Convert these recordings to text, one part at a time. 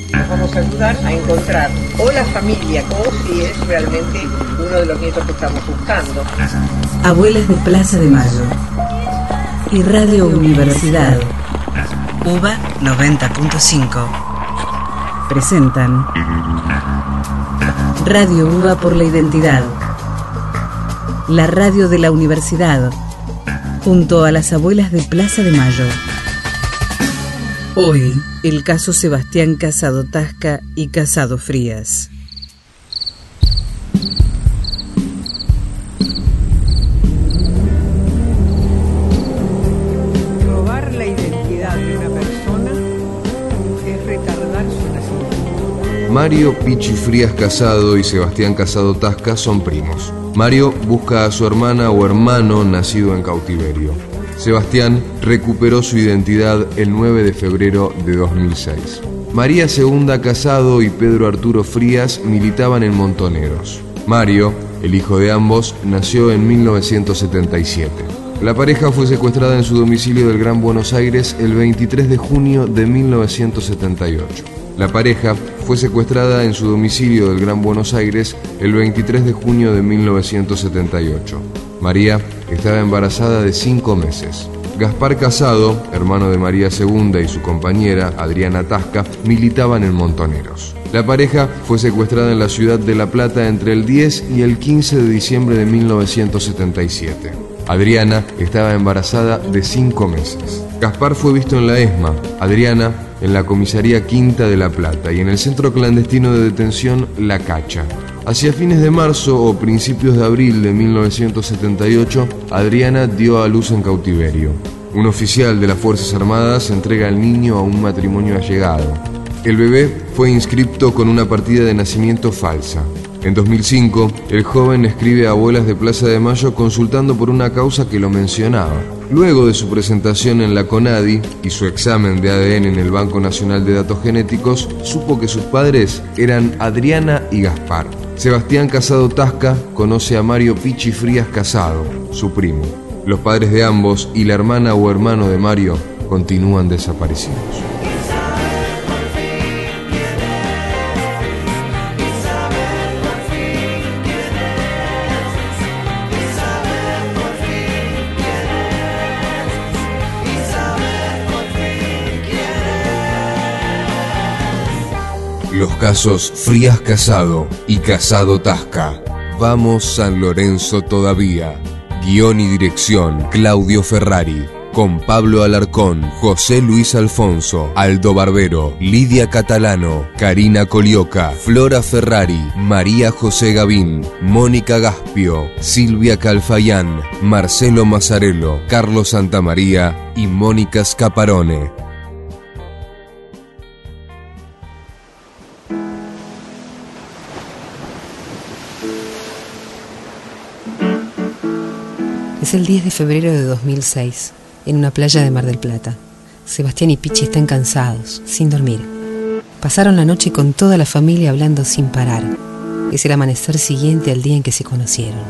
Nos vamos a ayudar a encontrar o la familia o si es realmente uno de los nietos que estamos buscando. Abuelas de Plaza de Mayo y Radio Universidad UBA 90.5 presentan Radio UBA por la Identidad, la radio de la universidad, junto a las abuelas de Plaza de Mayo. Hoy, el caso Sebastián Casado Tasca y Casado Frías. Robar la identidad de una persona es retardar su nacimiento. Mario Pichi Frías Casado y Sebastián Casado Tasca son primos. Mario busca a su hermana o hermano nacido en cautiverio. Sebastián recuperó su identidad el 9 de febrero de 2006. María Segunda Casado y Pedro Arturo Frías militaban en Montoneros. Mario, el hijo de ambos, nació en 1977. La pareja fue secuestrada en su domicilio del Gran Buenos Aires el 23 de junio de 1978. La pareja fue secuestrada en su domicilio del Gran Buenos Aires el 23 de junio de 1978. María estaba embarazada de 5 meses. Gaspar Casado, hermano de María Segunda, y su compañera, Adriana Tasca, militaban en Montoneros. La pareja fue secuestrada en la ciudad de La Plata entre el 10 y el 15 de diciembre de 1977. Adriana estaba embarazada de 5 meses. Gaspar fue visto en la ESMA, Adriana en la comisaría Quinta de La Plata y en el centro clandestino de detención La Cacha. Hacia fines de marzo o principios de abril de 1978, Adriana dio a luz en cautiverio. Un oficial de las Fuerzas Armadas entrega al niño a un matrimonio allegado. El bebé fue inscripto con una partida de nacimiento falsa. En 2005, el joven escribe a Abuelas de Plaza de Mayo consultando por una causa que lo mencionaba. Luego de su presentación en la CONADI y su examen de ADN en el Banco Nacional de Datos Genéticos, supo que sus padres eran Adriana y Gaspar. Sebastián Casado Tasca conoce a Mario Pichi Frías Casado, su primo. Los padres de ambos y la hermana o hermano de Mario continúan desaparecidos. Los casos Frías Casado y Casado Tasca. Vamos San Lorenzo todavía. Guión y dirección Claudio Ferrari. Con Pablo Alarcón, José Luis Alfonso, Aldo Barbero, Lidia Catalano, Karina Colioca, Flora Ferrari, María José Gavín, Mónica Gaspio, Silvia Calfayán, Marcelo Mazzarello, Carlos Santamaría y Mónica Scaparone. Es el 10 de febrero de 2006, en una playa de Mar del Plata. Sebastián y Pichi están cansados, sin dormir. Pasaron la noche con toda la familia hablando sin parar. Es el amanecer siguiente al día en que se conocieron.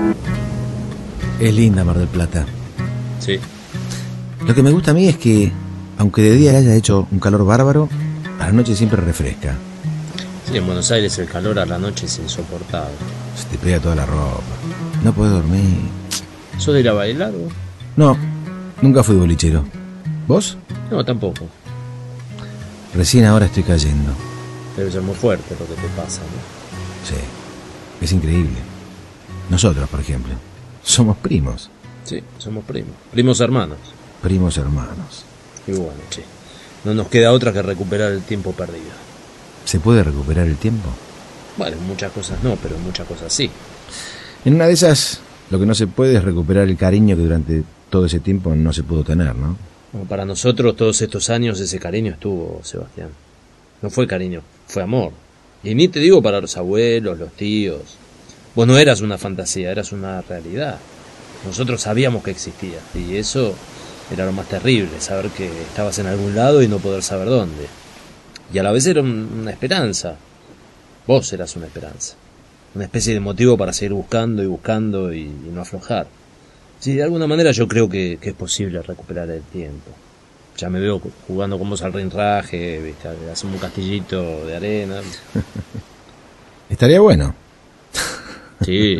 Es linda Mar del Plata. Sí. Lo que me gusta a mí es que, aunque de día haya hecho un calor bárbaro, a la noche siempre refresca. Sí, en Buenos Aires el calor a la noche es insoportable. Se te pega toda la ropa. No puedes dormir. ¿Sos de ir a bailar vos? No, nunca fui bolichero. ¿Vos? No, tampoco. Recién ahora estoy cayendo. Debe ser muy fuerte lo que te pasa, ¿no? Sí, es increíble. Nosotros, por ejemplo, somos primos. Sí, somos primos. Primos hermanos. Primos hermanos. Y bueno, che, no nos queda otra que recuperar el tiempo perdido. ¿Se puede recuperar el tiempo? Bueno, muchas cosas no, pero muchas cosas sí. En una de esas, lo que no se puede es recuperar el cariño que durante todo ese tiempo no se pudo tener, ¿no? Bueno, para nosotros todos estos años ese cariño estuvo, Sebastián. No fue cariño, fue amor. Y ni te digo para los abuelos, los tíos. Vos no eras una fantasía, eras una realidad. Nosotros sabíamos que existía. Y eso era lo más terrible, saber que estabas en algún lado y no poder saber dónde. Y a la vez era una esperanza. Vos eras una esperanza. Una especie de motivo para seguir buscando y no aflojar. Sí, de alguna manera yo creo que es posible recuperar el tiempo. Ya me veo jugando con vos al rinraje, ¿viste? Hacemos un castillito de arena. Estaría bueno. Sí.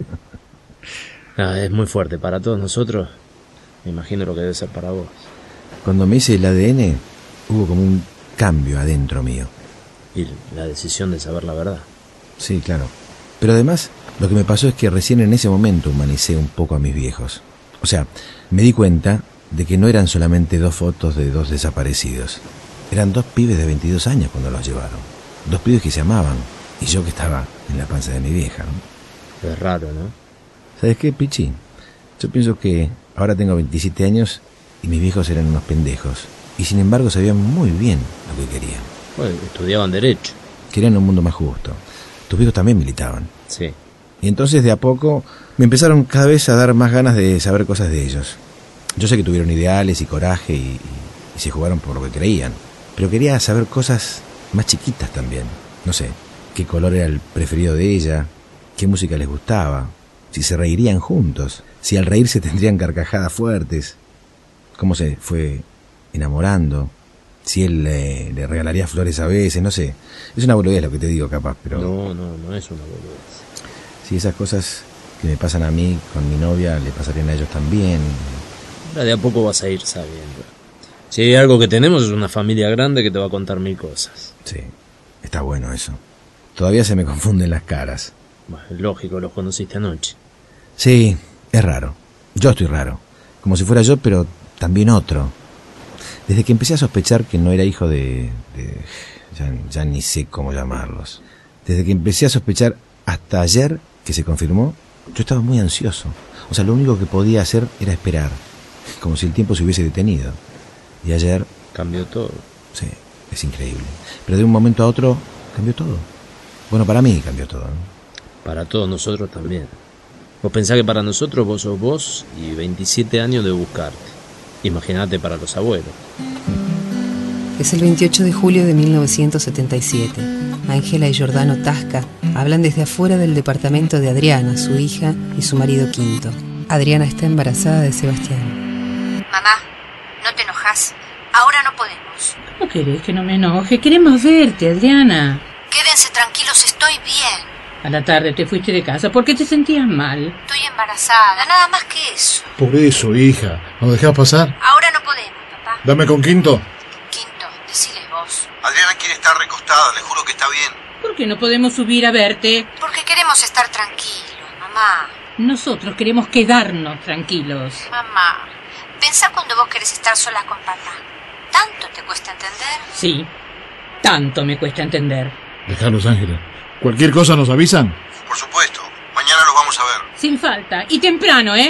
Es muy fuerte para todos nosotros. Me imagino lo que debe ser para vos. Cuando me hice el ADN, hubo como un cambio adentro mío. Y la decisión de saber la verdad. Sí, claro. Pero además, lo que me pasó es que recién en ese momento humanicé un poco a mis viejos. O sea, me di cuenta de que no eran solamente 2 fotos de 2 desaparecidos. Eran 2 pibes de 22 años cuando los llevaron. 2 pibes que se amaban. Y yo que estaba en la panza de mi vieja, ¿no? Es raro, ¿no? ¿Sabes qué, Pichi? Yo pienso que ahora tengo 27 años y mis viejos eran unos pendejos. Y sin embargo sabían muy bien lo que querían. Bueno, estudiaban Derecho. Querían un mundo más justo. Tus viejos también militaban. Sí. Y entonces de a poco me empezaron cada vez a dar más ganas de saber cosas de ellos. Yo sé que tuvieron ideales y coraje y se jugaron por lo que creían. Pero quería saber cosas más chiquitas también. No sé, qué color era el preferido de ella, qué música les gustaba, si se reirían juntos, si al reírse tendrían carcajadas fuertes, cómo se fue enamorando, si él le regalaría flores a veces, no sé. Es una boludez lo que te digo, capaz, pero... No es una boludez. Si esas cosas que me pasan a mí con mi novia le pasarían a ellos también. Ahora de a poco vas a ir sabiendo. Si hay algo que tenemos es una familia grande que te va a contar 1000 cosas. Sí, está bueno eso. Todavía se me confunden las caras. Bueno, es lógico, los conociste anoche. Sí, es raro. Yo estoy raro. Como si fuera yo, pero también otro. Desde que empecé a sospechar que no era hijo de ya ni sé cómo llamarlos. Desde que empecé a sospechar hasta ayer, que se confirmó, yo estaba muy ansioso. O sea, lo único que podía hacer era esperar. Como si el tiempo se hubiese detenido. Y ayer... Cambió todo. Sí, es increíble. Pero de un momento a otro cambió todo. Bueno, para mí cambió todo, ¿no? Para todos nosotros también. Vos pensás que para nosotros vos sos vos y 27 años de buscarte. Imagínate para los abuelos. Es el 28 de julio de 1977. Ángela y Giordano Tasca hablan desde afuera del departamento de Adriana, su hija y su marido Quinto. Adriana está embarazada de Sebastián. Mamá, ¿no te enojas? Ahora no podemos. ¿Cómo querés que no me enoje? Queremos verte, Adriana. Quédense tranquilos, estoy bien. A la tarde te fuiste de casa porque te sentías mal. Estoy embarazada, nada más que eso. Por eso, hija. ¿Nos dejás pasar? Ahora no podemos, papá. Dame con Quinto. Quinto, deciles vos. Adriana quiere estar recostada, le juro que está bien. ¿Por qué no podemos subir a verte? Porque queremos estar tranquilos, mamá. Nosotros queremos quedarnos tranquilos. Mamá, pensá cuando vos querés estar solas con papá. ¿Tanto te cuesta entender? Sí, tanto me cuesta entender. Dejalos, Ángela. ¿Cualquier cosa nos avisan? Por supuesto. Mañana los vamos a ver. Sin falta. Y temprano, ¿eh?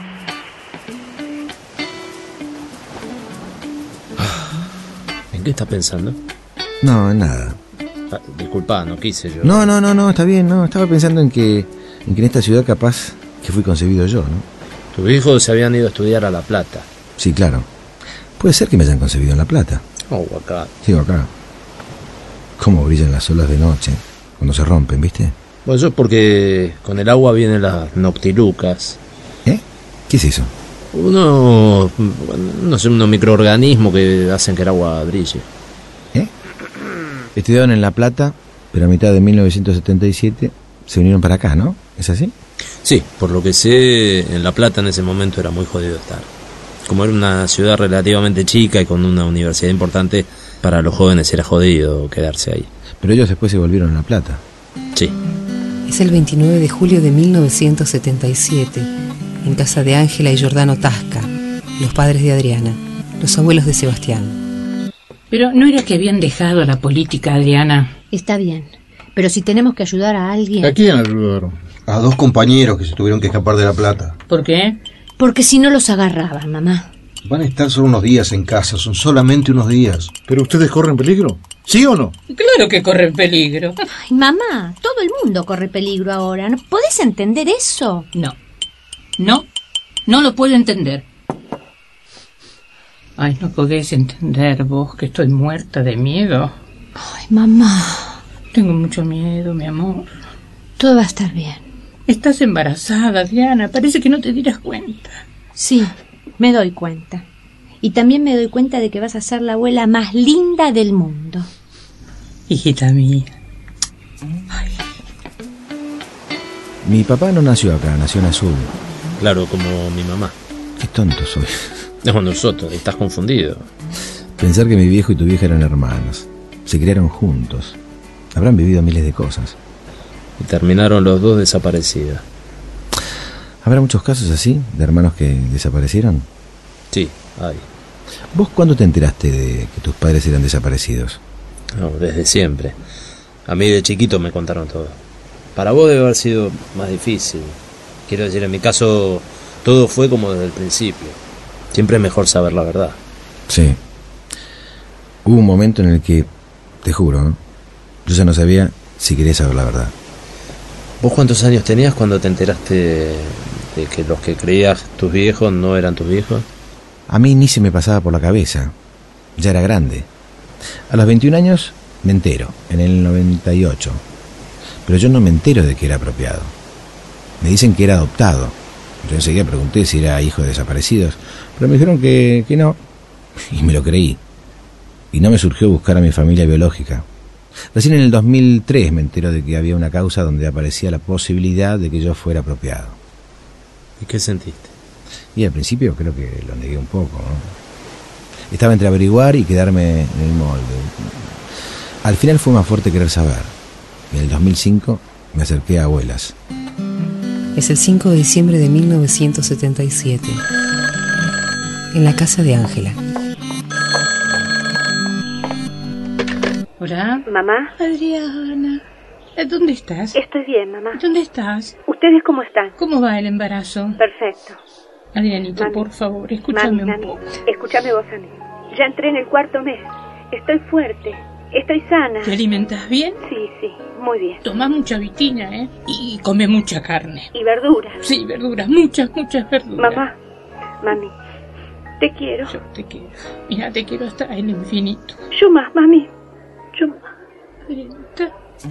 ¿En qué estás pensando? No, en nada. Disculpa, no quise yo. No, está bien, no. Estaba pensando en que en esta ciudad capaz que fui concebido yo, ¿no? Tus hijos se habían ido a estudiar a La Plata. Sí, claro. Puede ser que me hayan concebido en La Plata. Oh, acá. Sí, acá. Cómo brillan las olas de noche cuando se rompen, ¿viste? Bueno, eso es porque con el agua vienen las noctilucas. ¿Eh? ¿Qué es eso? No sé, unos microorganismos que hacen que el agua brille. ¿Eh? Estudiaron en La Plata, pero a mitad de 1977 se vinieron para acá, ¿no? ¿Es así? Sí, por lo que sé, en La Plata en ese momento era muy jodido estar. Como era una ciudad relativamente chica y con una universidad importante, para los jóvenes era jodido quedarse ahí. Pero ellos después se volvieron a La Plata. Sí. Es el 29 de julio de 1977, en casa de Ángela y Giordano Tasca, los padres de Adriana, los abuelos de Sebastián. Pero ¿no era que habían dejado la política, Adriana? Está bien, pero si tenemos que ayudar a alguien... ¿A quién ayudaron? A 2 compañeros que se tuvieron que escapar de La Plata. ¿Por qué? Porque si no los agarraban, mamá. Van a estar solo unos días en casa, son solamente unos días. ¿Pero ustedes corren peligro? ¿Sí o no? Claro que corren peligro. Ay, mamá, todo el mundo corre peligro ahora. ¿No podés entender eso? No lo puedo entender. Ay, no podés entender vos que estoy muerta de miedo. Ay, mamá. Tengo mucho miedo, mi amor. Todo va a estar bien. Estás embarazada, Diana. Parece que no te dieras cuenta. Sí, me doy cuenta. Y también me doy cuenta de que vas a ser la abuela más linda del mundo. Hijita mía. Ay. Mi papá no nació acá, nació en Azul. Claro, como mi mamá. Qué tonto soy. No, nosotros, estás confundido. Pensar que mi viejo y tu vieja eran hermanos. Se criaron juntos. Habrán vivido miles de cosas. Y terminaron los dos desaparecidos. ¿Habrá muchos casos así, de hermanos que desaparecieron? Sí, hay. ¿Vos cuándo te enteraste de que tus padres eran desaparecidos? No, desde siempre. A mí de chiquito me contaron todo. Para vos debe haber sido más difícil. Quiero decir, en mi caso, todo fue como desde el principio. Siempre es mejor saber la verdad. Sí. Hubo un momento en el que, te juro, ¿no? Yo ya no sabía si quería saber la verdad. ¿Vos cuántos años tenías cuando te enteraste de que los que creías tus viejos no eran tus viejos? A mí ni se me pasaba por la cabeza. Ya era grande. A los 21 años me entero, en el 98. Pero yo no me entero de que era apropiado. Me dicen que era adoptado. Yo enseguida pregunté si era hijo de desaparecidos, pero me dijeron que no, y me lo creí. Y no me surgió buscar a mi familia biológica. Recién en el 2003 me entero de que había una causa donde aparecía la posibilidad de que yo fuera apropiado. ¿Y qué sentiste? Y al principio creo que lo negué un poco, ¿no? Estaba entre averiguar y quedarme en el molde. Al final fue más fuerte querer saber. En el 2005 me acerqué a Abuelas. Es el 5 de diciembre de 1977, en la casa de Ángela. Hola. ¿Mamá? Adriana, ¿dónde estás? Estoy bien, mamá. ¿Dónde estás? ¿Ustedes cómo están? ¿Cómo va el embarazo? Perfecto. Adrianita, Mami. por favor, escúchame un poco. Escúchame vos a mí. Ya entré en el 4º mes. Estoy fuerte. Estoy sana. ¿Te alimentas bien? Sí, muy bien. Toma mucha vitina, ¿eh? Y come mucha carne. ¿Y verduras? Sí, verduras, muchas verduras. Mamá, mami, te quiero. Yo te quiero. Mira, te quiero hasta el infinito. Yo más, mami. Yo más. Adrianita.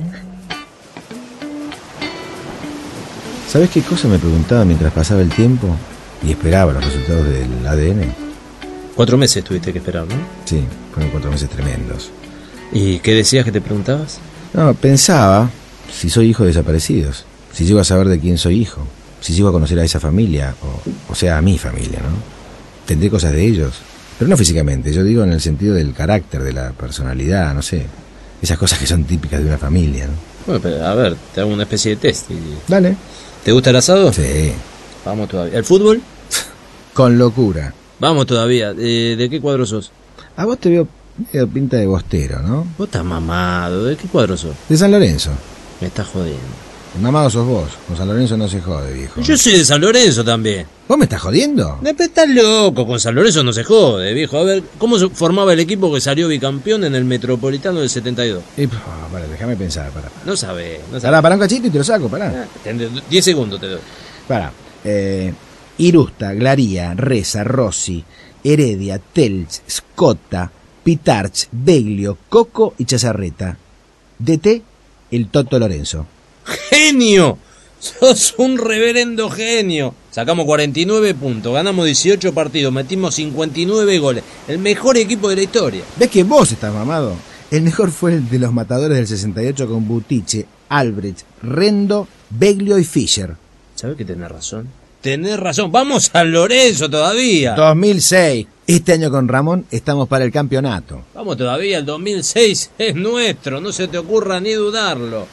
¿Sabés qué cosa me preguntaba mientras pasaba el tiempo y esperaba los resultados del ADN? 4 meses tuviste que esperar, ¿no? Sí, fueron 4 meses tremendos. ¿Y qué decías que te preguntabas? No, pensaba si soy hijo de desaparecidos, si llego a saber de quién soy hijo, si llego a conocer a esa familia, o sea, a mi familia, ¿no? Tendré cosas de ellos, pero no físicamente, yo digo en el sentido del carácter, de la personalidad, no sé, esas cosas que son típicas de una familia, ¿no? Bueno, pero a ver, te hago una especie de test. Dale. ¿Te gusta el asado? Sí. Vamos todavía. ¿El fútbol? Con locura. Vamos todavía. ¿De qué cuadro sos? A vos te veo medio pinta de bostero, ¿no? Vos estás mamado. ¿De qué cuadro sos? De San Lorenzo. Me estás jodiendo. El mamado sos vos. Con San Lorenzo no se jode, viejo. Yo soy de San Lorenzo también. ¿Vos me estás jodiendo? Estás loco. Con San Lorenzo no se jode, viejo. A ver, ¿cómo se formaba el equipo que salió bicampeón en el Metropolitano del 72? Vale, déjame pensar, pará. No sabés. Pará un cachito y te lo saco, pará. 10 segundos te doy. Pará. Irusta, Glaría, Reza, Rossi, Heredia, Telch, Scotta, Pitarch, Beglio, Coco y Chazarreta. DT, el Toto Lorenzo. ¡Genio! Sos un reverendo genio. Sacamos 49 puntos, ganamos 18 partidos, metimos 59 goles. El mejor equipo de la historia. ¿Ves que vos estás mamado? El mejor fue el de los matadores del 68 con Butiche, Albrecht, Rendo, Beglio y Fischer. ¿Sabés que tenés razón? Tenés razón. Vamos a Lorenzo todavía. 2006. Este año con Ramón estamos para el campeonato. Vamos todavía, el 2006 es nuestro. No se te ocurra ni dudarlo.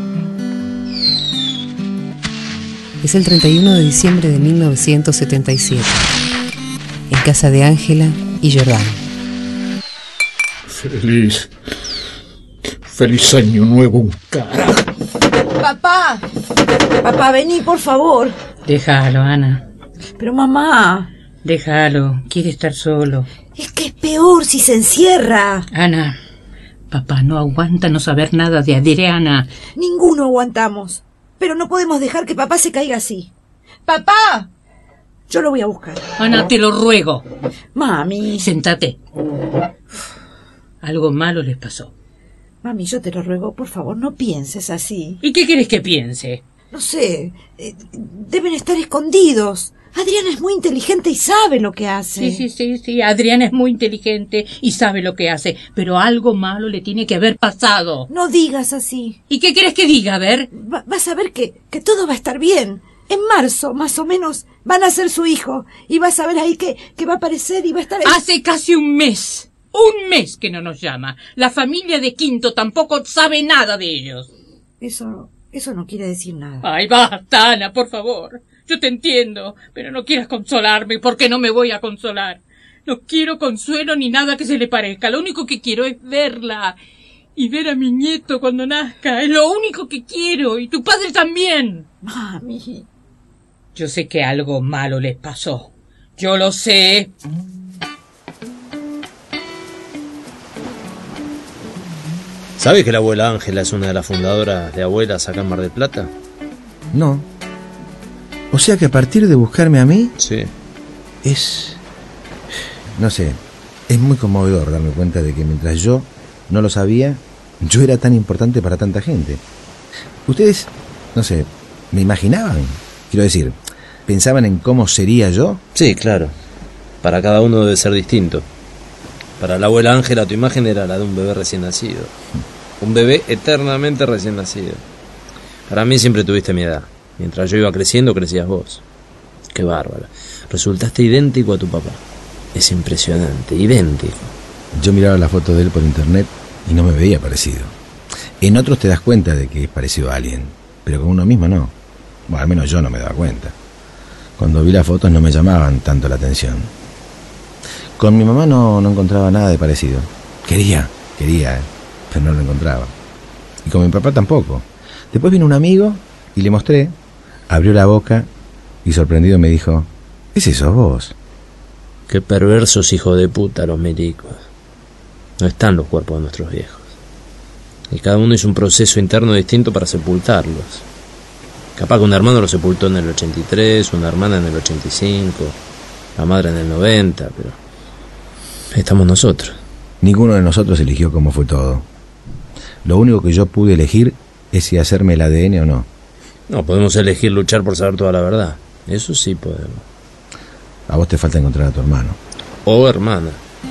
Es el 31 de diciembre de 1977, en casa de Ángela y Jordán. Feliz año nuevo, un carajo. Papá, vení, por favor. Déjalo, Ana. Pero mamá... Déjalo, quiere estar solo. Es que es peor si se encierra. Ana, papá no aguanta no saber nada de Adriana. Ninguno aguantamos. Pero no podemos dejar que papá se caiga así. ¡Papá! Yo lo voy a buscar. Ana, te lo ruego. Mami. Sentate. Algo malo les pasó. Mami, yo te lo ruego, por favor, no pienses así. ¿Y qué quieres que piense? No sé, deben estar escondidos. Adrián es muy inteligente y sabe lo que hace. Sí. Adrián es muy inteligente y sabe lo que hace. Pero algo malo le tiene que haber pasado. No digas así. ¿Y qué quieres que diga? A ver. Vas a ver que todo va a estar bien. En marzo, más o menos, van a ser su hijo. Y vas a ver ahí que va a aparecer y va a estar ahí. Hace casi un mes. Un mes que no nos llama. La familia de Quinto tampoco sabe nada de ellos. Eso no quiere decir nada. Ay, basta, Ana, por favor. Yo te entiendo, pero no quieras consolarme, porque no me voy a consolar. No quiero consuelo ni nada que se le parezca. Lo único que quiero es verla. Y ver a mi nieto cuando nazca. Es lo único que quiero. Y tu padre también. Mami. Yo sé que algo malo les pasó. Yo lo sé. ¿Sabes que la abuela Ángela es una de las fundadoras de Abuelas acá en Mar del Plata? No. O sea que a partir de buscarme a mí... Sí. No sé, es muy conmovedor darme cuenta de que mientras yo no lo sabía, yo era tan importante para tanta gente. Ustedes, no sé, ¿me imaginaban? Quiero decir, ¿pensaban en cómo sería yo? Sí, claro. Para cada uno debe ser distinto. Para la abuela Ángela tu imagen era la de un bebé recién nacido. Un bebé eternamente recién nacido. Para mí siempre tuviste mi edad. Mientras yo iba creciendo, crecías vos. Qué bárbaro. Resultaste idéntico a tu papá. Es impresionante, idéntico. Yo miraba las fotos de él por internet y no me veía parecido. En otros te das cuenta de que es parecido a alguien, pero con uno mismo no. Bueno, al menos yo no me daba cuenta. Cuando vi las fotos no me llamaban tanto la atención. Con mi mamá no encontraba nada de parecido. Quería, pero no lo encontraba. Y con mi papá tampoco. Después vino un amigo y le mostré, abrió la boca y sorprendido me dijo: ¿ese sos vos? Qué perversos hijos de puta los milicos. No están los cuerpos de nuestros viejos. Y cada uno hizo un proceso interno distinto para sepultarlos. Capaz que un hermano lo sepultó en el 83, una hermana en el 85, la madre en el 90, pero estamos nosotros. Ninguno de nosotros eligió cómo fue todo. Lo único que yo pude elegir es si hacerme el ADN o no. No, podemos elegir luchar por saber toda la verdad. Eso sí podemos. A vos te falta encontrar a tu hermano. O hermana.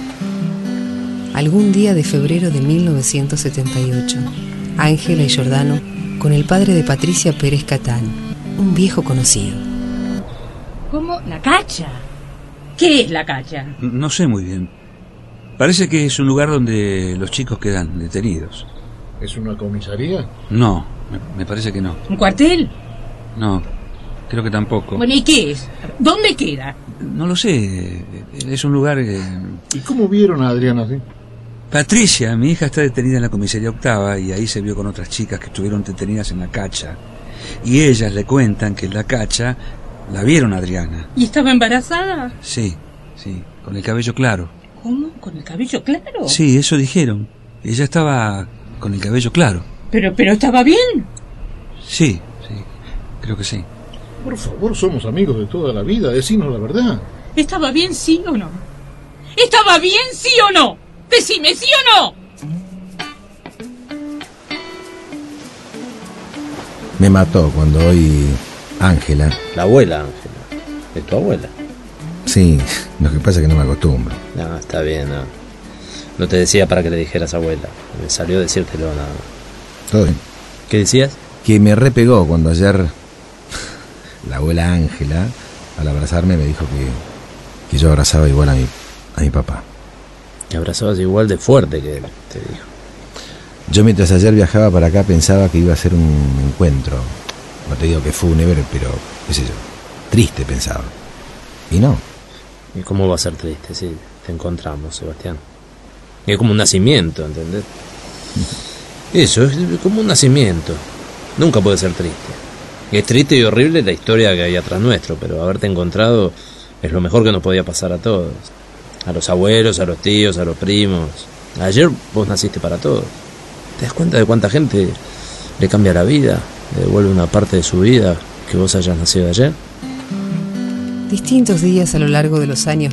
Algún día de febrero de 1978, Ángela y Giordano con el padre de Patricia Pérez Catán, un viejo conocido. ¿Cómo? ¿La Cacha? ¿Qué es la Cacha? No sé muy bien. Parece que es un lugar donde los chicos quedan detenidos. ¿Es una comisaría? No, me parece que no. ¿Un cuartel? No, creo que tampoco. Bueno, ¿y qué es? ¿Dónde queda? No lo sé, es un lugar... ¿Y cómo vieron a Adriana así? Patricia, mi hija, está detenida en la comisaría octava y ahí se vio con otras chicas que estuvieron detenidas en la Cacha. Y ellas le cuentan que en la Cacha la vieron a Adriana. ¿Y estaba embarazada? Sí, con el cabello claro. ¿Cómo? ¿Con el cabello claro? Sí, eso dijeron. Ella estaba con el cabello claro. ¿Pero estaba bien? Sí, creo que sí. Por favor, somos amigos de toda la vida, decinos la verdad. ¿Estaba bien, sí o no? ¿Estaba bien, sí o no? Decime, ¿sí o no? Me mató cuando oí Ángela. La abuela Ángela. ¿Es tu abuela? Sí, lo que pasa es que no me acostumbro. No, está bien, no. No te decía para que le dijeras abuela. Me salió decírtelo nada más. Todo bien. ¿Qué decías? Que me repegó cuando ayer la abuela Ángela, al abrazarme, me dijo que yo abrazaba igual a mi papá. Que abrazabas igual de fuerte que él, te dijo. Yo mientras ayer viajaba para acá pensaba que iba a ser un encuentro. No te digo que fúnebre, pero qué sé yo, triste pensaba. Y no. ¿Y cómo va a ser triste? Sí, te encontramos, Sebastián. Es como un nacimiento, ¿entendés? Eso, es como un nacimiento. Nunca puede ser triste. Es triste y horrible la historia que hay atrás nuestro, pero haberte encontrado es lo mejor que nos podía pasar a todos. A los abuelos, a los tíos, a los primos. Ayer vos naciste para todos. ¿Te das cuenta de cuánta gente le cambia la vida? Le devuelve una parte de su vida que vos hayas nacido ayer. Distintos días a lo largo de los años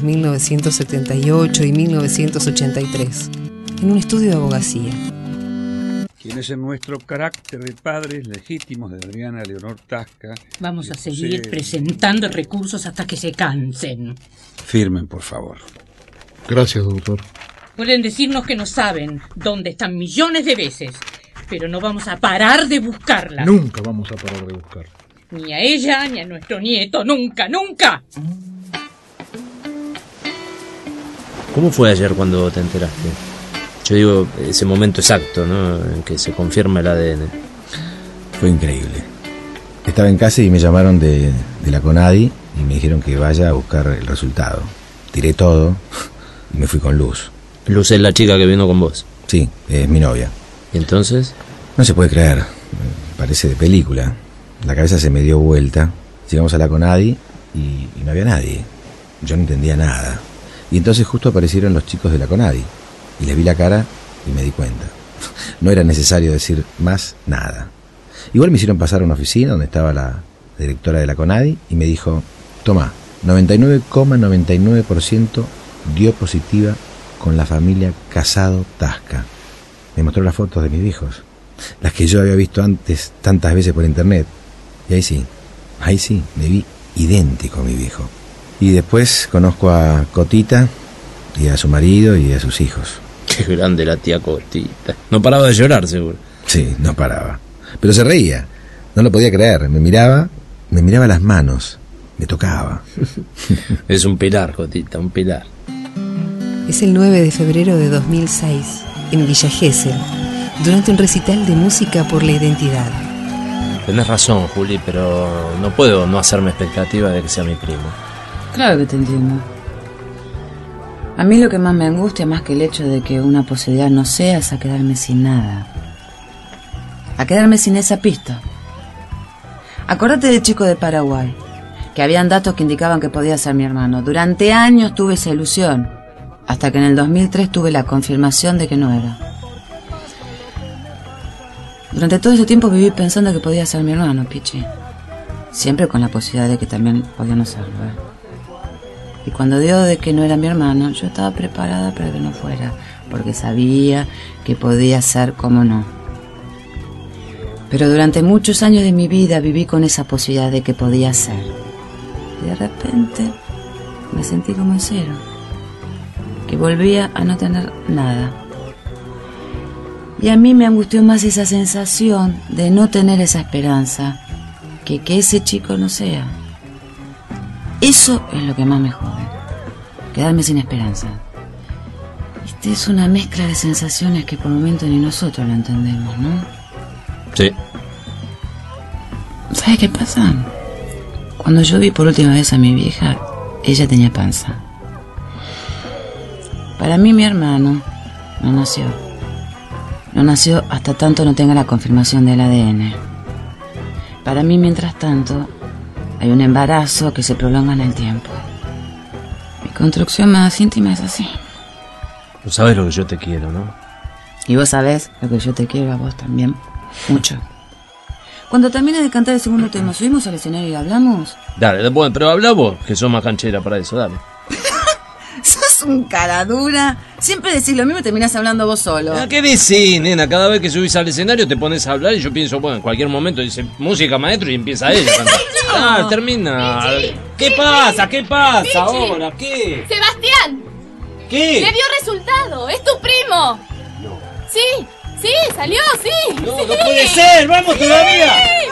1978 y 1983, en un estudio de abogacía. Quien quienes en nuestro carácter de padres legítimos de Adriana Leonor Tasca... Vamos a seguir presentando recursos hasta que se cansen. Firmen, por favor. Gracias, doctor. Pueden decirnos que no saben dónde están millones de veces, pero no vamos a parar de buscarla. Nunca vamos a parar de buscar. Ni a ella, ni a nuestro nieto, nunca, nunca. ¿Cómo fue ayer cuando te enteraste? Yo digo, ese momento exacto, ¿no? En que se confirma el ADN. Fue increíble. Estaba en casa y me llamaron de la CONADI y me dijeron que vaya a buscar el resultado. Tiré todo y me fui con Luz. ¿Luz es la chica que vino con vos? Sí, es mi novia. ¿Y entonces? No se puede creer. Parece de película. La cabeza se me dio vuelta. Llegamos a la CONADI y no había nadie. Yo no entendía nada. Y entonces justo aparecieron los chicos de la CONADI. Y les vi la cara y me di cuenta. No era necesario decir más nada. Igual me hicieron pasar a una oficina donde estaba la directora de la CONADI y me dijo: toma, 99,99% dio positiva con la familia Casado Tasca. Me mostró las fotos de mis hijos, las que yo había visto antes tantas veces por internet. Y ahí sí, me vi idéntico a mi viejo. Y después conozco a Cotita y a su marido y a sus hijos. Qué grande la tía Cotita. No paraba de llorar, seguro. Sí, no paraba. Pero se reía. No lo podía creer. Me miraba las manos. Me tocaba. Es un pilar, Cotita, un pilar. Es el 9 de febrero de 2006, en Villa Gesell, durante un recital de música por la identidad. Tenés razón, Juli, pero no puedo no hacerme expectativa de que sea mi primo. Claro que te entiendo. A mí lo que más me angustia, más que el hecho de que una posibilidad no sea, es a quedarme sin nada. A quedarme sin esa pista. Acordate del chico de Paraguay, que habían datos que indicaban que podía ser mi hermano. Durante años tuve esa ilusión, hasta que en el 2003 tuve la confirmación de que no era. Durante todo ese tiempo viví pensando que podía ser mi hermano, Pichi. Siempre con la posibilidad de que también podía no serlo, Y cuando dio de que no era mi hermano, yo estaba preparada para que no fuera, porque sabía que podía ser como no. Pero durante muchos años de mi vida viví con esa posibilidad de que podía ser. Y de repente me sentí como en cero, que volvía a no tener nada. Y a mí me angustió más esa sensación de no tener esa esperanza, que ese chico no sea. Eso es lo que más me jode, quedarme sin esperanza. Es una mezcla de sensaciones que por momentos ni nosotros lo entendemos, ¿no? Sí. ¿Sabes qué pasa? Cuando yo vi por última vez a mi vieja, ella tenía panza. Para mí mi hermano no nació. No nació hasta tanto no tenga la confirmación del ADN. Para mí, mientras tanto, hay un embarazo que se prolonga en el tiempo. Mi construcción más íntima es así. Tú sabes lo que yo te quiero, ¿no? Y vos sabés lo que yo te quiero a vos también. Mucho. Cuando termine de cantar el segundo tema, ¿subimos al escenario y hablamos? Dale, bueno, pero habla vos, que sos más canchera para eso, dale. Sos un cara dura. Siempre decís lo mismo y terminás hablando vos solo. ¿Qué decís, nena? Cada vez que subís al escenario te pones a hablar y yo pienso, bueno, en cualquier momento dice música, maestro, y empieza ella a cantar. Ah, termina. Pichi. ¿Qué pasa? ¿Qué pasa Pichi. ahora? ¿Qué? ¡Sebastián! ¿Qué? ¡Le dio resultado! ¡Es tu primo! No. Sí, salió, sí. No puede ser, vamos todavía.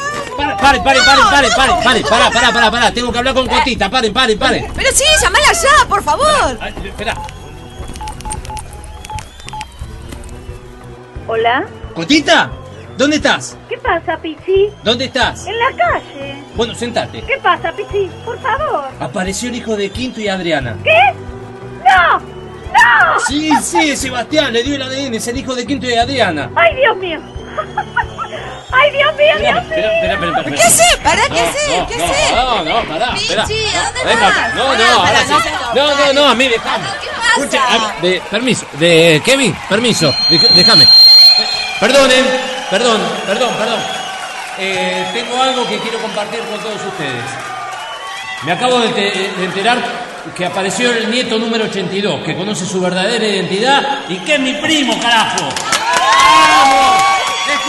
Pare. Tengo que hablar con Cotita, paren. Pero sí, llamala ya, por favor. Espera. Hola. ¿Cotita? ¿Dónde estás? ¿Qué pasa, Pichi? ¿Dónde estás? En la calle. Bueno, sentate. ¿Qué pasa, Pichi? Por favor. Apareció el hijo de Quinto y Adriana. ¿Qué? ¡No! Sí, Sebastián, le dio el ADN, es el hijo de Quinto y Adriana. ¡Ay, Dios mío! ¡Ay, Dios mío! Espera. ¿Qué haces? ¿Para qué haces? ¿Qué haces? No, pará. Pichi, ¿a dónde vas? No, a mí déjame. Escucha, permiso, Kevin, permiso, déjame. Perdonen, perdón. Tengo algo que quiero compartir con todos ustedes. Me acabo de enterar que apareció el nieto número 82, que conoce su verdadera identidad y que es mi primo, carajo. ¡Vamos!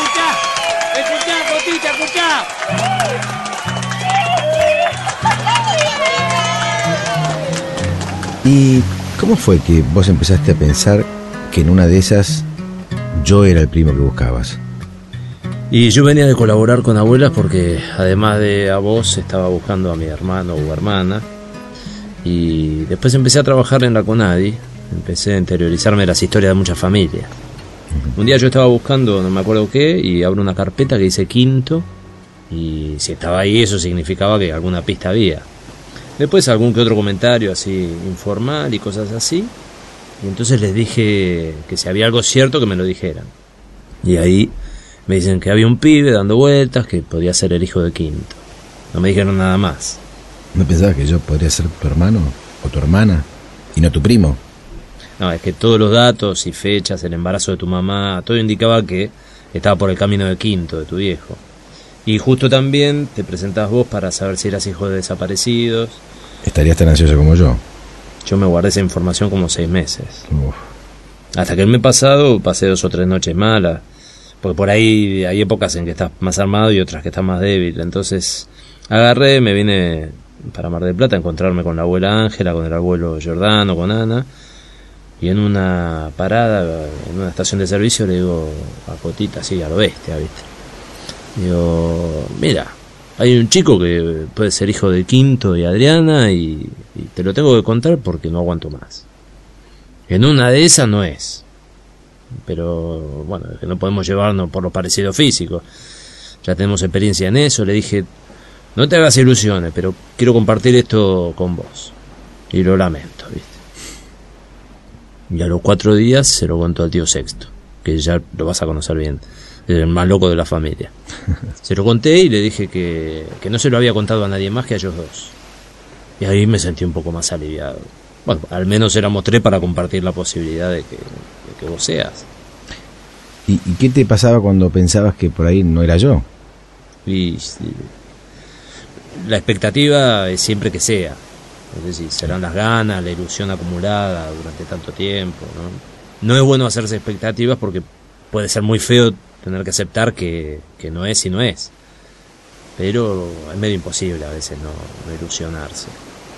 ¿Y cómo fue que vos empezaste a pensar que en una de esas yo era el primo que buscabas? Y yo venía de colaborar con abuelas porque además de a vos estaba buscando a mi hermano o hermana. Y después empecé a trabajar en la CONADI, empecé a interiorizarme de las historias de muchas familias. Un día yo estaba buscando, no me acuerdo qué, y abro una carpeta que dice quinto, y si estaba ahí eso significaba que alguna pista había. Después algún que otro comentario así informal y cosas así, y entonces les dije que si había algo cierto que me lo dijeran. Y ahí me dicen que había un pibe dando vueltas que podía ser el hijo de quinto. No me dijeron nada más. ¿No pensabas que yo podría ser tu hermano o tu hermana y no tu primo? No, es que todos los datos y fechas, el embarazo de tu mamá, todo indicaba que estaba por el camino de quinto, de tu viejo. Y justo también te presentabas vos para saber si eras hijo de desaparecidos. ¿Estarías tan ansioso como yo? Yo me guardé esa información como 6 meses. Uf. Hasta que el mes pasado pasé 2 o 3 noches malas. Porque por ahí hay épocas en que estás más armado y otras que estás más débil. Entonces agarré, me vine para Mar del Plata a encontrarme con la abuela Ángela, con el abuelo Giordano, con Ana. Y en una parada, en una estación de servicio, le digo a Cotita, así a lo bestia, ¿viste? Digo, mira, hay un chico que puede ser hijo de Quinto y Adriana y te lo tengo que contar porque no aguanto más. En una de esas no es. Pero bueno, que no podemos llevarnos por los parecidos físicos. Ya tenemos experiencia en eso. Le dije, no te hagas ilusiones, pero quiero compartir esto con vos. Y lo lamento, ¿viste? Y a los 4 días se lo contó al tío Sexto, que ya lo vas a conocer bien, el más loco de la familia. Se lo conté y le dije que no se lo había contado a nadie más que a ellos dos. Y ahí me sentí un poco más aliviado. Bueno, al menos éramos 3 para compartir la posibilidad de que vos seas. ¿Y qué te pasaba cuando pensabas que por ahí no era yo? Y la expectativa es siempre que sea. Es decir, serán las ganas, la ilusión acumulada durante tanto tiempo, ¿no? No es bueno hacerse expectativas porque puede ser muy feo tener que aceptar que no es y no es. Pero es medio imposible a veces no ilusionarse.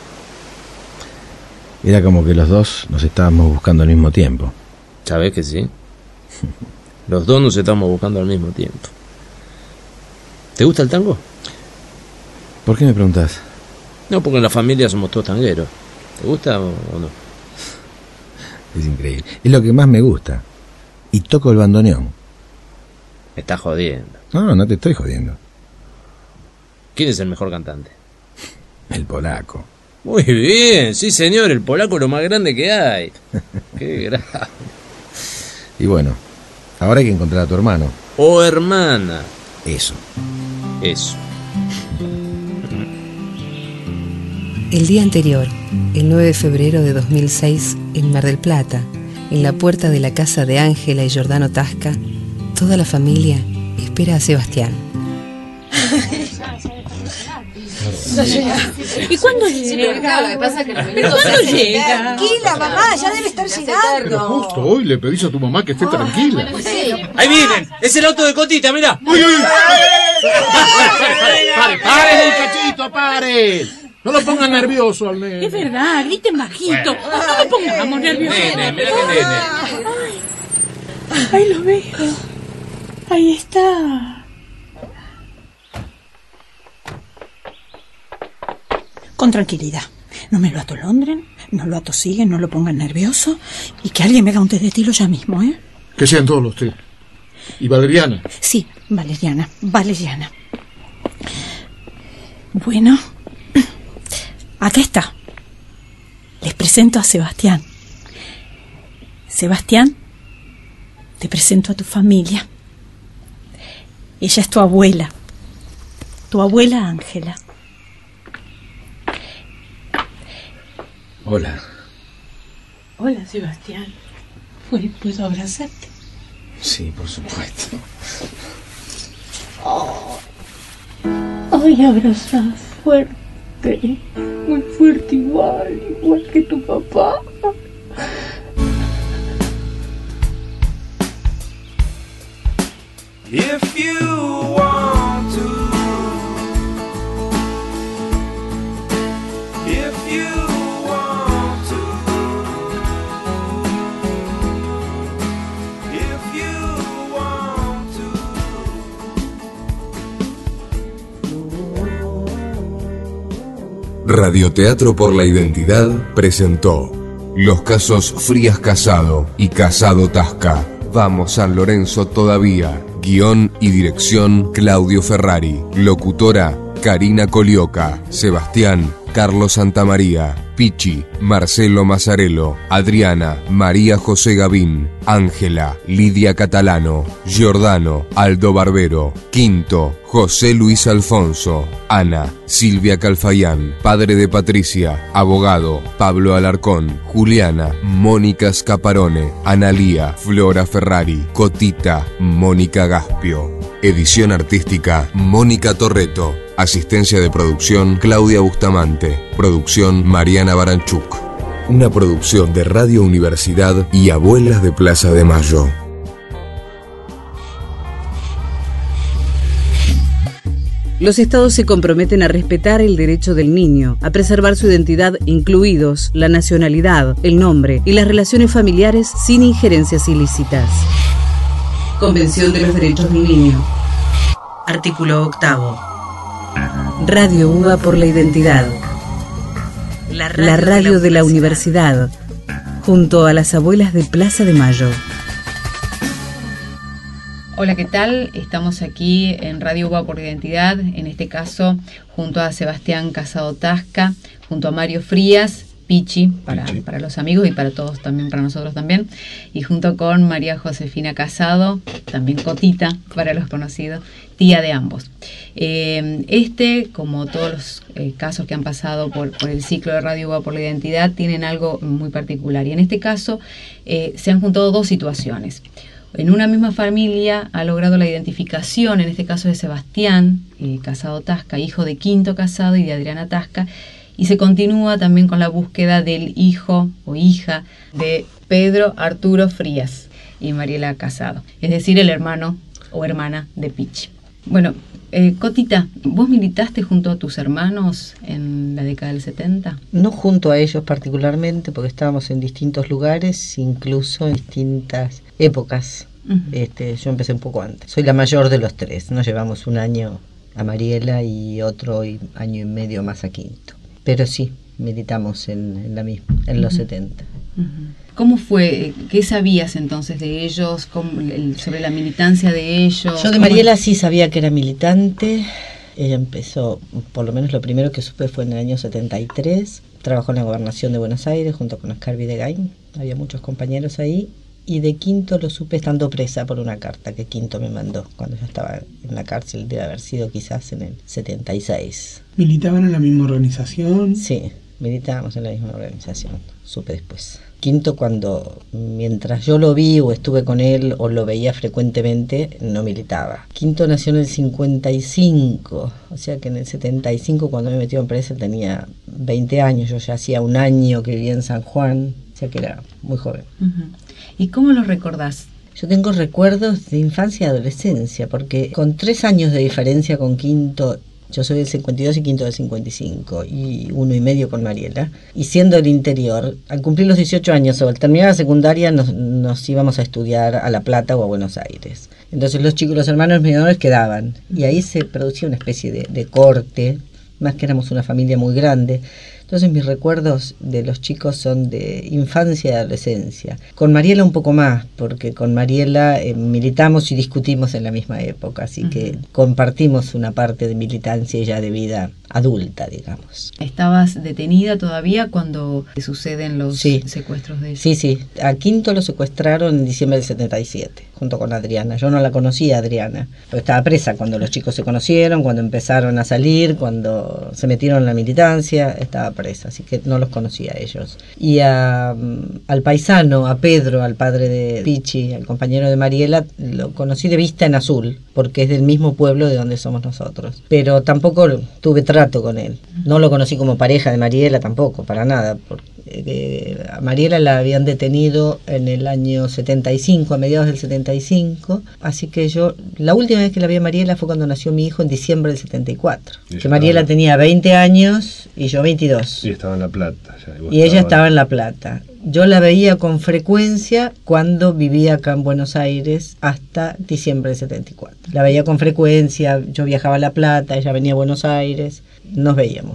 Era como que los dos nos estábamos buscando al mismo tiempo. ¿Sabés que sí? Los dos nos estamos buscando al mismo tiempo. ¿Te gusta el tango? ¿Por qué me preguntás? No, porque en la familia somos todos tangueros. ¿Te gusta o no? Es increíble. Es lo que más me gusta. Y toco el bandoneón. Me estás jodiendo. No te estoy jodiendo. ¿Quién es el mejor cantante? El polaco. Muy bien, sí señor, el polaco es lo más grande que hay. Qué grave. Y bueno, ahora hay que encontrar a tu hermano. O hermana. Eso. El día anterior, el 9 de febrero de 2006, en Mar del Plata, en la puerta de la casa de Ángela y Giordano Tasca, toda la familia espera a Sebastián. ¿Y cuándo llega? Lo que pasa es que ¿Pero cuándo llega? Tranquila, mamá, ya debe estar llegando. Pero justo hoy le pedís a tu mamá que esté tranquila. ¡Ahí vienen! ¡Es el auto de Cotita, mirá! ¡Uy! ¡Pare un cachito, pare! No lo pongan nervioso al nene. Es verdad, griten bajito. No lo pongamos nervioso. Nene, mira que nene. Ay, lo veo. Ahí está. Con tranquilidad. No me lo atolondren, no lo atosiguen, no lo pongan nervioso. Y que alguien me haga un té de tilo ya mismo, ¿eh? Que sean todos los 3. ¿Y Valeriana? Sí, Valeriana. Bueno, acá está. Les presento a Sebastián. Sebastián, te presento a tu familia. Ella es tu abuela Ángela. Hola. Hola, Sebastián. ¿Puedo abrazarte? Sí, por supuesto. Ay, abrazás fuerte. Muy fuerte igual que tu papá. If you want to, if you want to. Radioteatro por la Identidad presentó los casos Frías Casado y Casado Tasca. Vamos San Lorenzo todavía. Guión y dirección Claudio Ferrari. Locutora Karina Colioca. Sebastián Carlos Santamaría. Pichi Marcelo Mazzarello. Adriana María José Gavín. Ángela Lidia Catalano. Giordano Aldo Barbero. Quinto José Luis Alfonso. Ana Silvia Calfayán. Padre de Patricia, abogado Pablo Alarcón. Juliana Mónica Scaparone. Analía Flora Ferrari. Cotita Mónica Gaspio. Edición artística Mónica Torreto. Asistencia de producción Claudia Bustamante. Producción Mariana Baranchuk. Una producción de Radio Universidad y Abuelas de Plaza de Mayo. Los estados se comprometen a respetar el derecho del niño, a preservar su identidad, incluidos la nacionalidad, el nombre y las relaciones familiares sin injerencias ilícitas. Convención de los Derechos del Niño. Artículo 8. Radio UBA por la Identidad. La radio de la universidad, junto a las Abuelas de Plaza de Mayo. Hola, ¿qué tal? Estamos aquí en Radio UBA por la Identidad, en este caso junto a Sebastián Casado Tasca, junto a Mario Frías, Pichi, para los amigos y para todos también, para nosotros también, y junto con María Josefina Casado, también Cotita, para los conocidos, tía de ambos. Como todos los casos que han pasado por el ciclo de Radio UBA por la Identidad, tienen algo muy particular, y en este caso se han juntado dos situaciones. En una misma familia ha logrado la identificación, en este caso de Sebastián Casado Tasca, hijo de Quinto Casado y de Adriana Tasca, y se continúa también con la búsqueda del hijo o hija de Pedro Arturo Frías y Mariela Casado, es decir, el hermano o hermana de Pichi. Bueno, Cotita, ¿vos militaste junto a tus hermanos en la década del 70? No junto a ellos particularmente, porque estábamos en distintos lugares, incluso en distintas épocas. Yo empecé un poco antes. Soy la mayor de los tres, nos llevamos un año a Mariela y otro año y medio más a Quinto. Pero sí, militamos en los 70. ¿Cómo fue? ¿Qué sabías entonces de ellos? Sobre la militancia de ellos? Yo de Mariela sí sabía que era militante. Ella empezó, por lo menos lo primero que supe fue en el año 73. Trabajó en la Gobernación de Buenos Aires junto con Oscar Videgain. Había muchos compañeros ahí. Y de Quinto lo supe estando presa por una carta que Quinto me mandó cuando yo estaba en la cárcel, debe haber sido quizás en el 76. ¿Militaban en la misma organización? Sí, militábamos en la misma organización, supe después. Quinto, mientras yo lo vi o estuve con él o lo veía frecuentemente, no militaba. Quinto nació en el 55, o sea que en el 75 cuando me metió en presa tenía 20 años, yo ya hacía un año que vivía en San Juan, o sea que era muy joven. ¿Y cómo lo recordás? Yo tengo recuerdos de infancia y adolescencia, porque con 3 años de diferencia con Quinto, yo soy del 52 y Quinto del 55, y 1 y medio con Mariela, y siendo del interior, al cumplir los 18 años o al terminar la secundaria nos íbamos a estudiar a La Plata o a Buenos Aires. Entonces los hermanos menores quedaban, y ahí se producía una especie de corte, más que éramos una familia muy grande. Entonces mis recuerdos de los chicos son de infancia y adolescencia. Con Mariela un poco más, porque con Mariela militamos y discutimos en la misma época, así que compartimos una parte de militancia ya de vida adulta, digamos. ¿Estabas detenida todavía cuando suceden los secuestros de ellos? Sí. A Quinto lo secuestraron en diciembre del 77, junto con Adriana. Yo no la conocía, Adriana, pero estaba presa cuando los chicos se conocieron, cuando empezaron a salir, cuando se metieron en la militancia, estaba presa, así que no los conocía a ellos. Y al paisano, a Pedro, al padre de Pichi, al compañero de Mariela, lo conocí de vista en azul, porque es del mismo pueblo de donde somos nosotros. Pero tampoco tuve trato con él. No lo conocí como pareja de Mariela tampoco, para nada, porque a Mariela la habían detenido en el año 75, a mediados del 75, así que la última vez que la vi a Mariela fue cuando nació mi hijo en diciembre del 74, que Mariela tenía 20 años y yo 22. Y estaba en La Plata. Y ella estaba en La Plata. Yo la veía con frecuencia cuando vivía acá en Buenos Aires hasta diciembre del 74. La veía con frecuencia, yo viajaba a La Plata, ella venía a Buenos Aires, nos veíamos.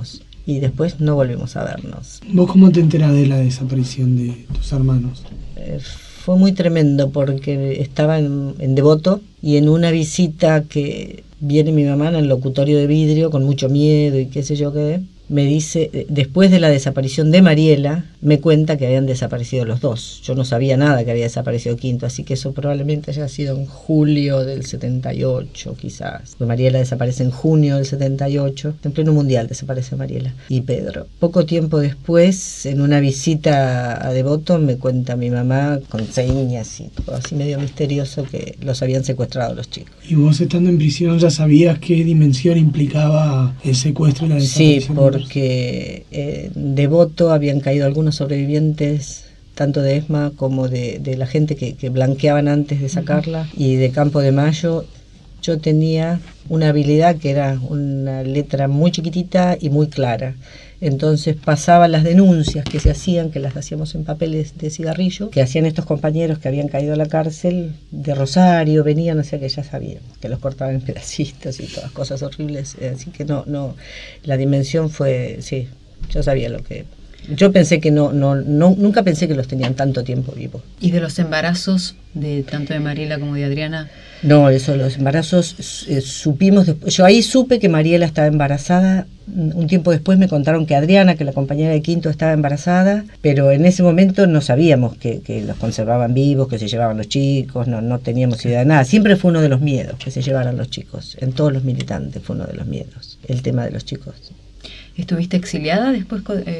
y después no volvimos a vernos. ¿Vos cómo te enterás de la desaparición de tus hermanos? Fue muy tremendo porque estaba en Devoto y en una visita que viene mi mamá en el locutorio de vidrio con mucho miedo y qué sé yo qué, me dice, después de la desaparición de Mariela, me cuenta que habían desaparecido los dos. Yo no sabía nada que había desaparecido Quinto, así que eso probablemente haya sido en julio del 78, quizás. Mariela desaparece en junio del 78, en pleno mundial desaparece Mariela y Pedro. Poco tiempo después, en una visita a Devoto, me cuenta mi mamá, con señas y todo así medio misterioso, que los habían secuestrado los chicos. ¿Y vos estando en prisión ya sabías qué dimensión implicaba el secuestro y la desaparición? Sí, porque en Devoto habían caído algunos sobrevivientes, tanto de ESMA como de la gente que blanqueaban antes de sacarla, y de Campo de Mayo. Yo tenía una habilidad que era una letra muy chiquitita y muy clara. Entonces pasaba las denuncias que se hacían, que las hacíamos en papeles de cigarrillo, que hacían estos compañeros que habían caído a la cárcel de Rosario, venían, o sea que ya sabían, que los cortaban en pedacitos y todas cosas horribles. Así que no, la dimensión fue, sí, yo sabía lo que... Yo pensé que nunca pensé que los tenían tanto tiempo vivos. ¿Y de los embarazos de tanto de Mariela como de Adriana? No, eso, los embarazos supimos después. Yo ahí supe que Mariela estaba embarazada. Un tiempo después me contaron que Adriana, que la compañera de Quinto, estaba embarazada, pero en ese momento no sabíamos que los conservaban vivos, que se llevaban los chicos, no teníamos idea de nada. Siempre fue uno de los miedos, que se llevaran los chicos. En todos los militantes fue uno de los miedos, el tema de los chicos. ¿Estuviste exiliada después?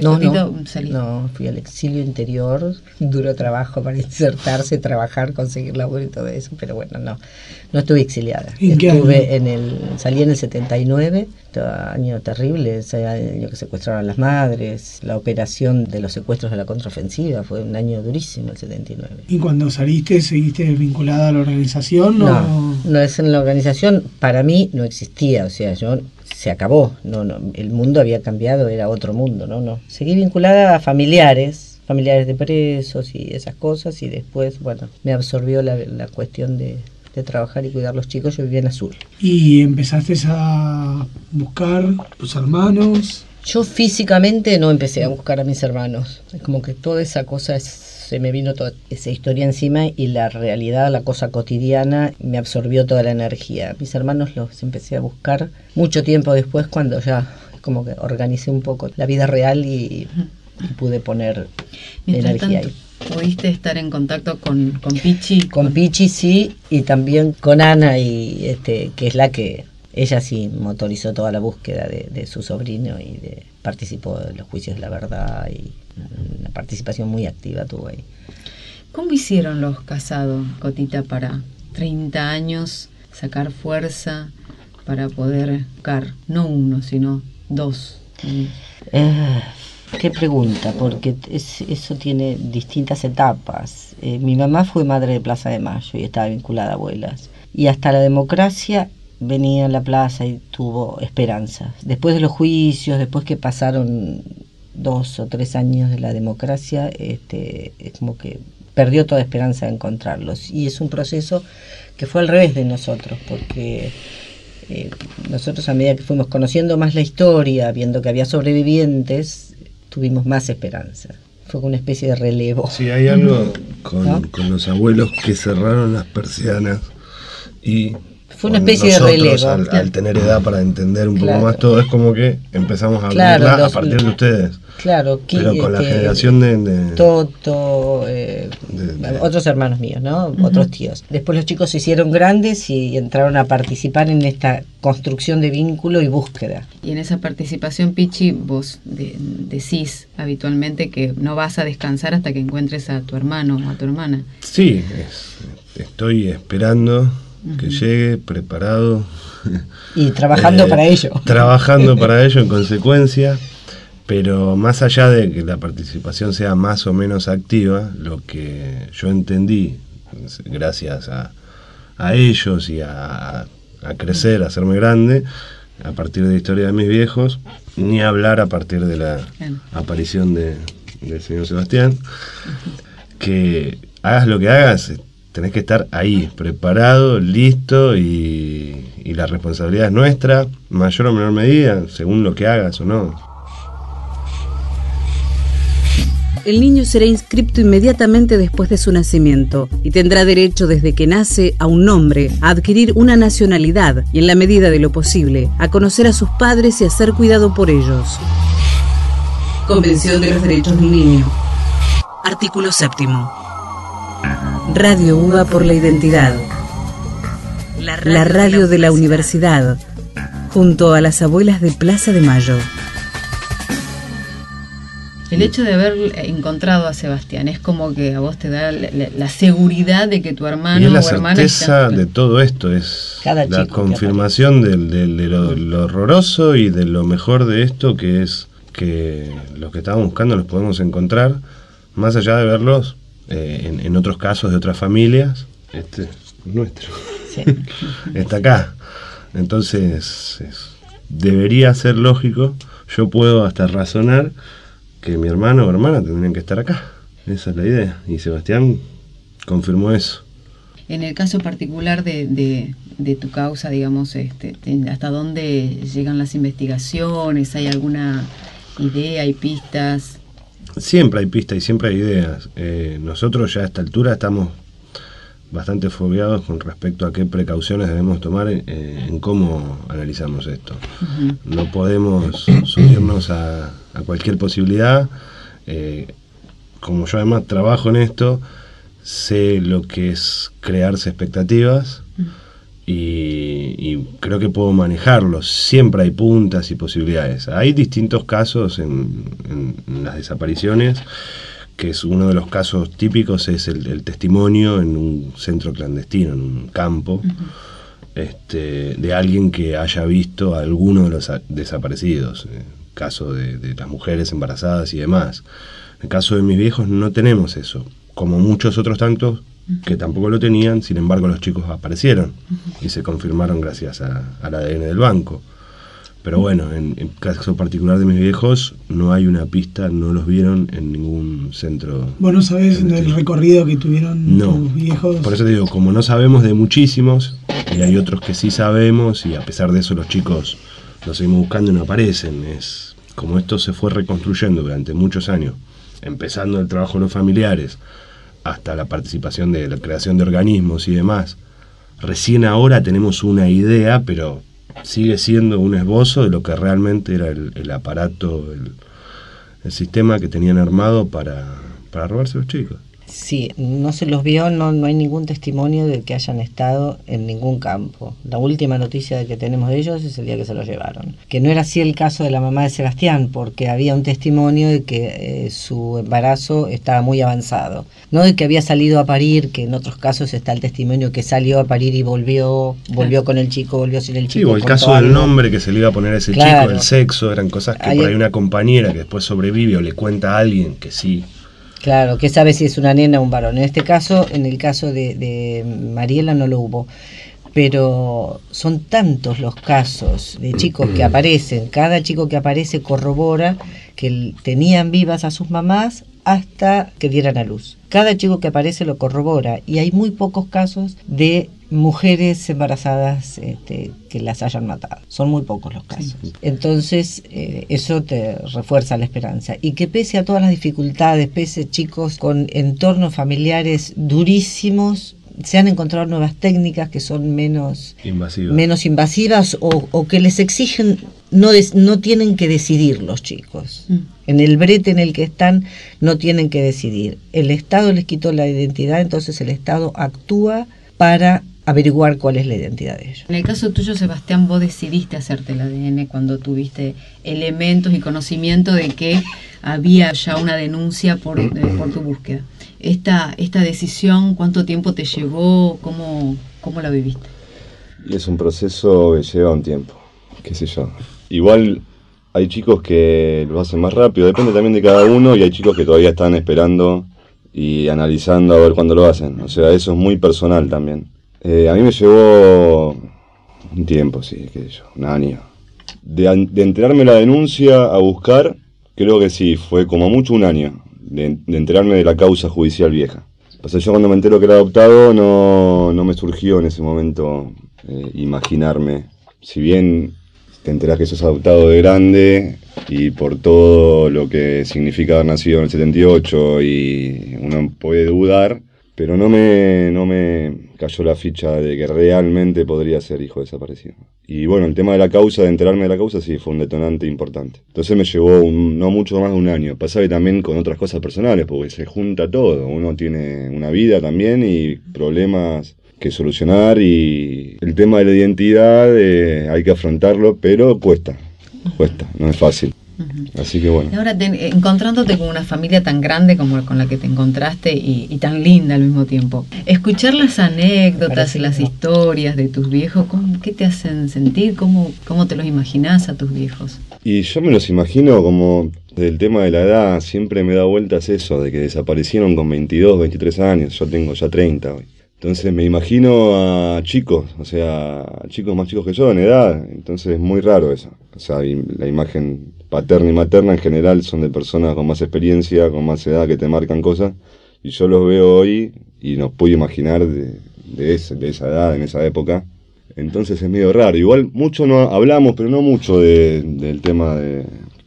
No, fui al exilio interior, duro trabajo para insertarse, trabajar, conseguir laburo y todo eso, pero bueno, no estuve exiliada. Salí en el 79, año terrible, ese año que secuestraron a las madres, la operación de los secuestros de la contraofensiva, fue un año durísimo el 79. ¿Y cuando saliste, seguiste vinculada a la organización? No, es en la organización, para mí no existía, o sea, se acabó, el mundo había cambiado, era otro mundo, no. Seguí vinculada a familiares de presos y esas cosas, y después, bueno, me absorbió la cuestión de trabajar y cuidar los chicos. Yo vivía en Azul. ¿Y empezaste a buscar tus hermanos? Yo físicamente no empecé a buscar a mis hermanos, es como que toda esa cosa se me vino toda esa historia encima, y la realidad, la cosa cotidiana, me absorbió toda la energía. Mis hermanos los empecé a buscar mucho tiempo después, cuando ya como que organicé un poco la vida real y pude poner energía ahí. ¿Pudiste estar en contacto con Pichi? Con Pichi sí, y también con Ana, y que es la que... Ella sí motorizó toda la búsqueda de su sobrino y participó de los juicios de la verdad, y una participación muy activa tuvo ahí. ¿Cómo hicieron los Casado, Cotita, para 30 años sacar fuerza para poder buscar, no uno, sino dos? Qué pregunta, porque eso tiene distintas etapas. Mi mamá fue madre de Plaza de Mayo y estaba vinculada a abuelas. Y hasta la democracia venía a la plaza y tuvo esperanzas. Después de los juicios, después que pasaron 2 o 3 años de la democracia, es como que perdió toda esperanza de encontrarlos. Y es un proceso que fue al revés de nosotros, porque nosotros, a medida que fuimos conociendo más la historia, viendo que había sobrevivientes, tuvimos más esperanza. Fue una especie de relevo. Sí, hay algo con los abuelos que cerraron las persianas, y fue una especie de relevo. Al tener edad para entender un poco más todo, es como que empezamos a abrirla a partir de ustedes. Claro, pero con la generación de Toto, otros hermanos míos, ¿no? Otros tíos. Después los chicos se hicieron grandes y entraron a participar en esta construcción de vínculo y búsqueda. Y en esa participación, Pichi, vos decís habitualmente que no vas a descansar hasta que encuentres a tu hermano o a tu hermana. Sí, estoy esperando que llegue, preparado. Y trabajando para ello. Trabajando para ello en consecuencia, pero más allá de que la participación sea más o menos activa, lo que yo entendí, gracias a ellos y a crecer, a hacerme grande, a partir de la historia de mis viejos, ni hablar a partir de la aparición del señor Sebastián, que hagas lo que hagas, tenés que estar ahí, preparado, listo, y la responsabilidad es nuestra, mayor o menor medida, según lo que hagas o no. el niño será inscripto inmediatamente después de su nacimiento y tendrá derecho desde que nace a un nombre, a adquirir una nacionalidad y, en la medida de lo posible, a conocer a sus padres y a ser cuidado por ellos. Convención de los Derechos del Niño. Artículo 7º. Radio UBA por la identidad. La radio de la universidad, junto a las abuelas de Plaza de Mayo. El hecho de haber encontrado a Sebastián es como que a vos te da la seguridad de que tu hermano y es o hermana la certeza de todo esto, es la confirmación de lo horroroso y de lo mejor de esto, que es que los que estábamos buscando los podemos encontrar, más allá de verlos en otros casos de otras familias. Este es nuestro. Sí. Está acá. Entonces debería ser lógico, yo puedo hasta razonar que mi hermano o hermana tendrían que estar acá. Esa es la idea. Y Sebastián confirmó eso. En el caso particular de tu causa, digamos, ¿hasta dónde llegan las investigaciones? ¿Hay alguna idea, hay pistas? Siempre hay pistas y siempre hay ideas. Nosotros ya a esta altura estamos bastante fobiados con respecto a qué precauciones debemos tomar en cómo analizamos esto. Uh-huh. No podemos subirnos a cualquier posibilidad. Como yo además trabajo en esto, sé lo que es crearse expectativas. Uh-huh. Y creo que puedo manejarlos. Siempre hay puntas y posibilidades. Hay distintos casos en las desapariciones, que es uno de los casos típicos, es el testimonio en un centro clandestino, en un campo, de alguien que haya visto a alguno de los desaparecidos, caso de las mujeres embarazadas y demás. En el caso de mis viejos no tenemos eso, como muchos otros tantos que tampoco lo tenían. Sin embargo, los chicos aparecieron y se confirmaron gracias al ADN del banco. Pero bueno, en el caso particular de mis viejos, no hay una pista, no los vieron en ningún centro. ¿Vos no sabés el recorrido que tuvieron tus viejos? Por eso te digo, como no sabemos de muchísimos, y hay otros que sí sabemos, y a pesar de eso los chicos los seguimos buscando y no aparecen. Es como esto se fue reconstruyendo durante muchos años, empezando el trabajo de los familiares, hasta la participación de la creación de organismos y demás. Recién ahora tenemos una idea, pero sigue siendo un esbozo de lo que realmente era el aparato, el sistema que tenían armado para robarse a los chicos. Sí, no se los vio, no hay ningún testimonio de que hayan estado en ningún campo. La última noticia que tenemos de ellos es el día que se los llevaron. Que no era así el caso de la mamá de Sebastián, porque había un testimonio de que su embarazo estaba muy avanzado. No de que había salido a parir, que en otros casos está el testimonio que salió a parir y volvió con el chico, volvió sin el chico. Sí, o el caso del nombre que se le iba a poner a ese chico, el sexo, eran cosas que por ahí una compañera que después sobrevive o le cuenta a alguien que sí. Claro, que sabe si es una nena o un varón. En este caso, en el caso de Mariela no lo hubo. Pero son tantos los casos de chicos que aparecen. Cada chico que aparece corrobora que tenían vivas a sus mamás hasta que dieran a luz. Cada chico que aparece lo corrobora. Y hay muy pocos casos de mujeres embarazadas que las hayan matado. Son muy pocos los casos. Entonces eso te refuerza la esperanza. Y que pese a todas las dificultades, pese chicos con entornos familiares durísimos, se han encontrado nuevas técnicas que son menos invasivas o que les exigen, no tienen que decidir los chicos. En el brete en el que están no tienen que decidir. El Estado les quitó la identidad, entonces el Estado actúa para averiguar cuál es la identidad de ellos. En el caso tuyo, Sebastián, vos decidiste hacerte el ADN cuando tuviste elementos y conocimiento de que había ya una denuncia por tu búsqueda. Esta decisión, ¿cuánto tiempo te llevó? ¿Cómo la viviste? Es un proceso que lleva un tiempo, qué sé yo. Igual hay chicos que lo hacen más rápido, depende también de cada uno, y hay chicos que todavía están esperando y analizando a ver cuándo lo hacen. O sea, eso es muy personal también. A mí me llevó un tiempo, sí, qué sé yo, un año. De enterarme de la denuncia a buscar, creo que sí, fue como mucho un año. De enterarme de la causa judicial vieja. O sea, yo cuando me entero que era adoptado no me surgió en ese momento imaginarme, si bien te enterás que sos adoptado de grande y por todo lo que significa haber nacido en el 78 y uno puede dudar, pero no me cayó la ficha de que realmente podría ser hijo desaparecido. Y bueno, el tema de la causa, de enterarme de la causa, sí, fue un detonante importante. Entonces me llevó no mucho más de un año. Pasaba también con otras cosas personales, porque se junta todo. Uno tiene una vida también y problemas que solucionar, y el tema de la identidad hay que afrontarlo, pero cuesta, no es fácil. Así que bueno. Y ahora, encontrándote con una familia tan grande como con la que te encontraste y tan linda al mismo tiempo, escuchar las anécdotas y las historias de tus viejos, ¿qué te hacen sentir? ¿Cómo te los imaginás a tus viejos? Y yo me los imagino como, del tema de la edad, siempre me da vueltas eso, de que desaparecieron con 22, 23 años, yo tengo ya 30 hoy. Entonces me imagino a chicos, o sea, chicos más chicos que yo en edad, entonces es muy raro eso. O sea, la imagen paterna y materna en general son de personas con más experiencia, con más edad, que te marcan cosas, y yo los veo hoy y no puedo imaginar de esa edad, en esa época. Entonces es medio raro. Igual mucho no hablamos, pero no mucho del tema de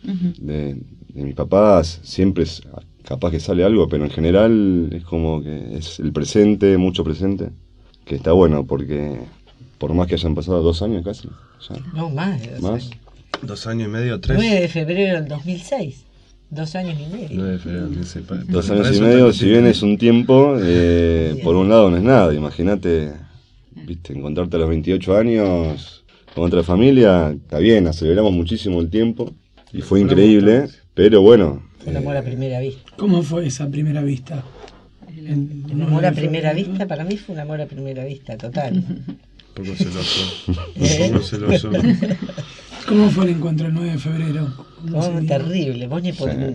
mis papás. Siempre es capaz que sale algo, pero en general es como que es el presente, mucho presente, que está bueno, porque por más que hayan pasado 2 años casi. Ya. No, más de 2 años. 2 años y medio, 3. 9 de febrero del 2006. 2 años y medio. 9 de febrero del 2006. 2 años y medio, si bien es un tiempo, por un lado no es nada. Imagínate, viste, encontrarte a los 28 años con otra familia, está bien, aceleramos muchísimo el tiempo y fue increíble, pero bueno. Fue un amor a primera vista. ¿Cómo fue esa primera vista? Un amor a primera vista, para mí fue un amor a primera vista, total. Un poco celoso. ¿Cómo fue el encuentro el 9 de febrero? Terrible. Vos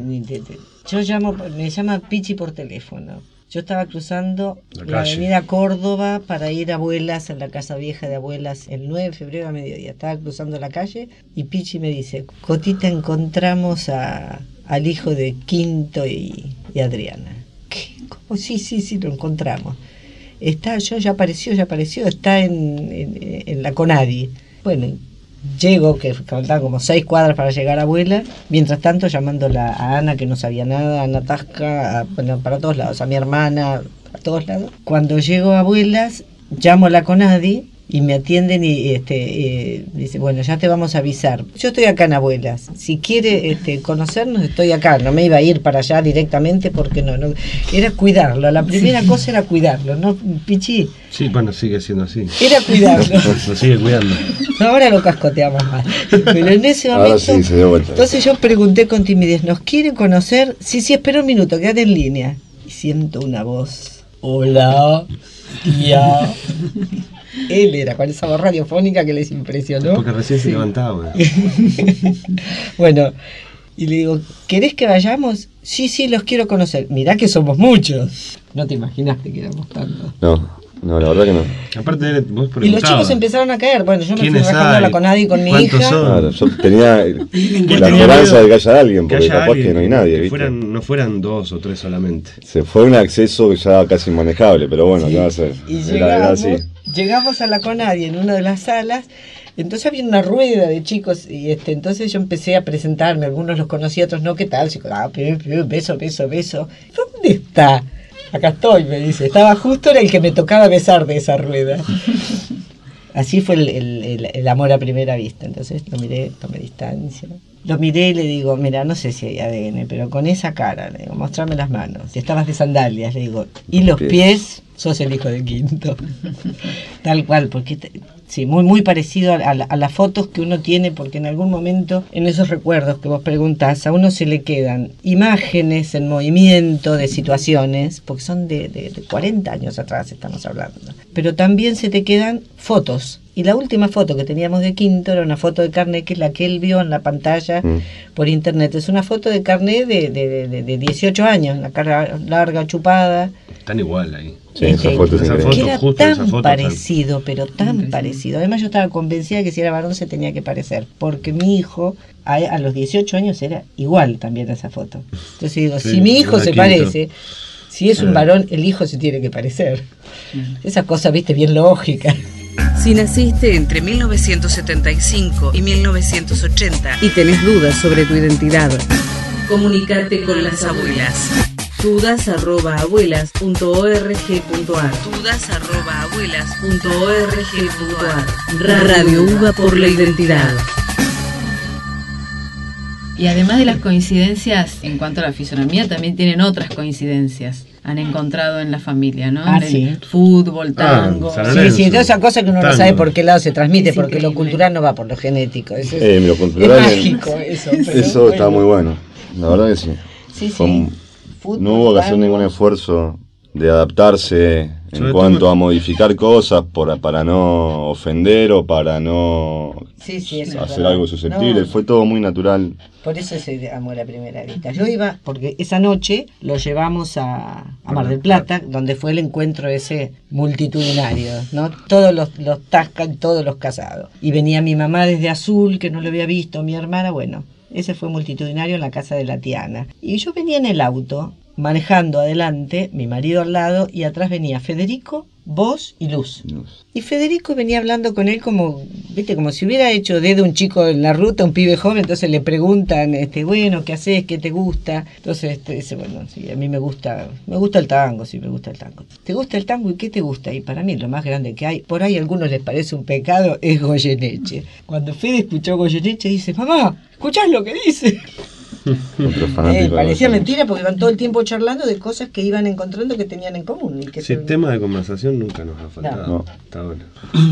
me llama Pichi por teléfono. Yo estaba cruzando la avenida Córdoba para ir a Abuelas, en la casa vieja de Abuelas, el 9 de febrero a mediodía. Estaba cruzando la calle y Pichi me dice: Cotita, encontramos al hijo de Quinto y Adriana. ¿Qué? ¿Cómo? Sí, lo encontramos. Ya apareció, está en la Conadi. Bueno, llego, que faltaban como 6 cuadras para llegar a Abuela, mientras tanto llamándola a Ana, que no sabía nada, a Ana Tasca, para todos lados, a mi hermana, a todos lados. Cuando llego a Abuelas, llamo a la Conadi y me atienden y dice: bueno, ya te vamos a avisar. Yo estoy acá en Abuelas, si quiere conocernos, estoy acá. No me iba a ir para allá directamente porque no era cuidarlo. La primera cosa era cuidarlo, ¿no, Pichi? Sí, bueno, sigue siendo así. Era cuidarlo. Lo sigue cuidando. Ahora lo cascoteamos más. Pero en ese momento, sí, se dio vuelta. Entonces yo pregunté con timidez: ¿nos quieren conocer? Sí, espera un minuto, quédate en línea. Y siento una voz: hola, tía. Él era con esa voz radiofónica que les impresionó. Porque recién se levantaba. Bueno, y le digo: ¿querés que vayamos? Sí, los quiero conocer. Mirá que somos muchos. No te imaginaste que éramos tantos. No, la verdad que no. Aparte, vos preguntabas. Y los chicos empezaron a caer. Bueno, yo me fui bajando a la Conadi con mi hija. Claro, yo tenía la esperanza de que haya alguien, porque capaz que no hay nadie. No fueran 2 o 3 solamente. Se fue un acceso ya casi inmanejable, pero bueno, ¿qué va a hacer? Y llegamos a la Conadi en una de las salas. Entonces había una rueda de chicos y entonces yo empecé a presentarme. Algunos los conocía, otros no. ¿Qué tal? Beso. ¿Dónde está? Acá estoy, me dice. Estaba justo, era el que me tocaba besar de esa rueda. Así fue el amor a primera vista. Entonces lo miré, tomé distancia. Lo miré y le digo: mira, no sé si hay ADN, pero con esa cara, le digo, mostrame las manos. Si estabas de sandalias, le digo, y los pies, sos el hijo de Quinto. Tal cual, porque sí, muy parecido a las fotos que uno tiene, porque en algún momento, en esos recuerdos que vos preguntás, a uno se le quedan imágenes en movimiento de situaciones, porque son de 40 años atrás estamos hablando, pero también se te quedan fotos. Y la última foto que teníamos de Quinto era una foto de carnet, que es la que él vio en la pantalla por internet. Es una foto de carnet de 18 años, la cara larga, chupada. Están igual ahí. Sí, esa foto es increíble. Que era tan parecido, pero tan parecido. Además yo estaba convencida de que si era varón se tenía que parecer, porque mi hijo a los 18 años era igual también a esa foto. Entonces digo, si mi hijo se parece, si es un varón, el hijo se tiene que parecer. Esa cosa, viste, bien lógica. Si naciste entre 1975 y 1980 y tenés dudas sobre tu identidad, comunicate con las abuelas. dudas@abuelas.org.ar dudas@abuelas.org.ar Radio UBA por la identidad. Y además de las coincidencias en cuanto a la fisonomía, también tienen otras coincidencias. Han encontrado en la familia, ¿no? En el fútbol, tango. Sí, toda esa cosa que uno no sabe por qué lado se transmite, porque lo cultural no va por lo genético. Eso es, lo cultural es mágico, eso está muy bueno. La verdad que sí. Fútbol, no hubo que hacer ningún esfuerzo de adaptarse en cuanto a modificar cosas para no ofender o para no hacer algo susceptible. Fue todo muy natural. Por eso se amor a primera vista. Yo iba, porque esa noche lo llevamos a Mar del Plata, donde fue el encuentro ese multitudinario, ¿no? Todos los Tascan, todos los casados. Y venía mi mamá desde Azul, que no lo había visto, mi hermana, bueno. Ese fue multitudinario en la casa de la Tiana. Y yo venía en el auto, manejando adelante, mi marido al lado, y atrás venía Federico, vos y Luz. Y Federico venía hablando con él como, viste, como si hubiera hecho desde un chico en la ruta, un pibe joven. Entonces le preguntan, bueno, ¿qué haces? ¿Qué te gusta? Entonces dice, bueno, sí, a mí me gusta el tango, sí, me gusta el tango. ¿Te gusta el tango y qué te gusta? Y para mí lo más grande que hay, por ahí a algunos les parece un pecado, es Goyeneche. Cuando Fede escuchó Goyeneche, dice, mamá, ¿escuchás lo que dice? Parecía mentira porque iban todo el tiempo charlando de cosas que iban encontrando que tenían en común. Y que tema de conversación nunca nos ha faltado. No. Está bueno.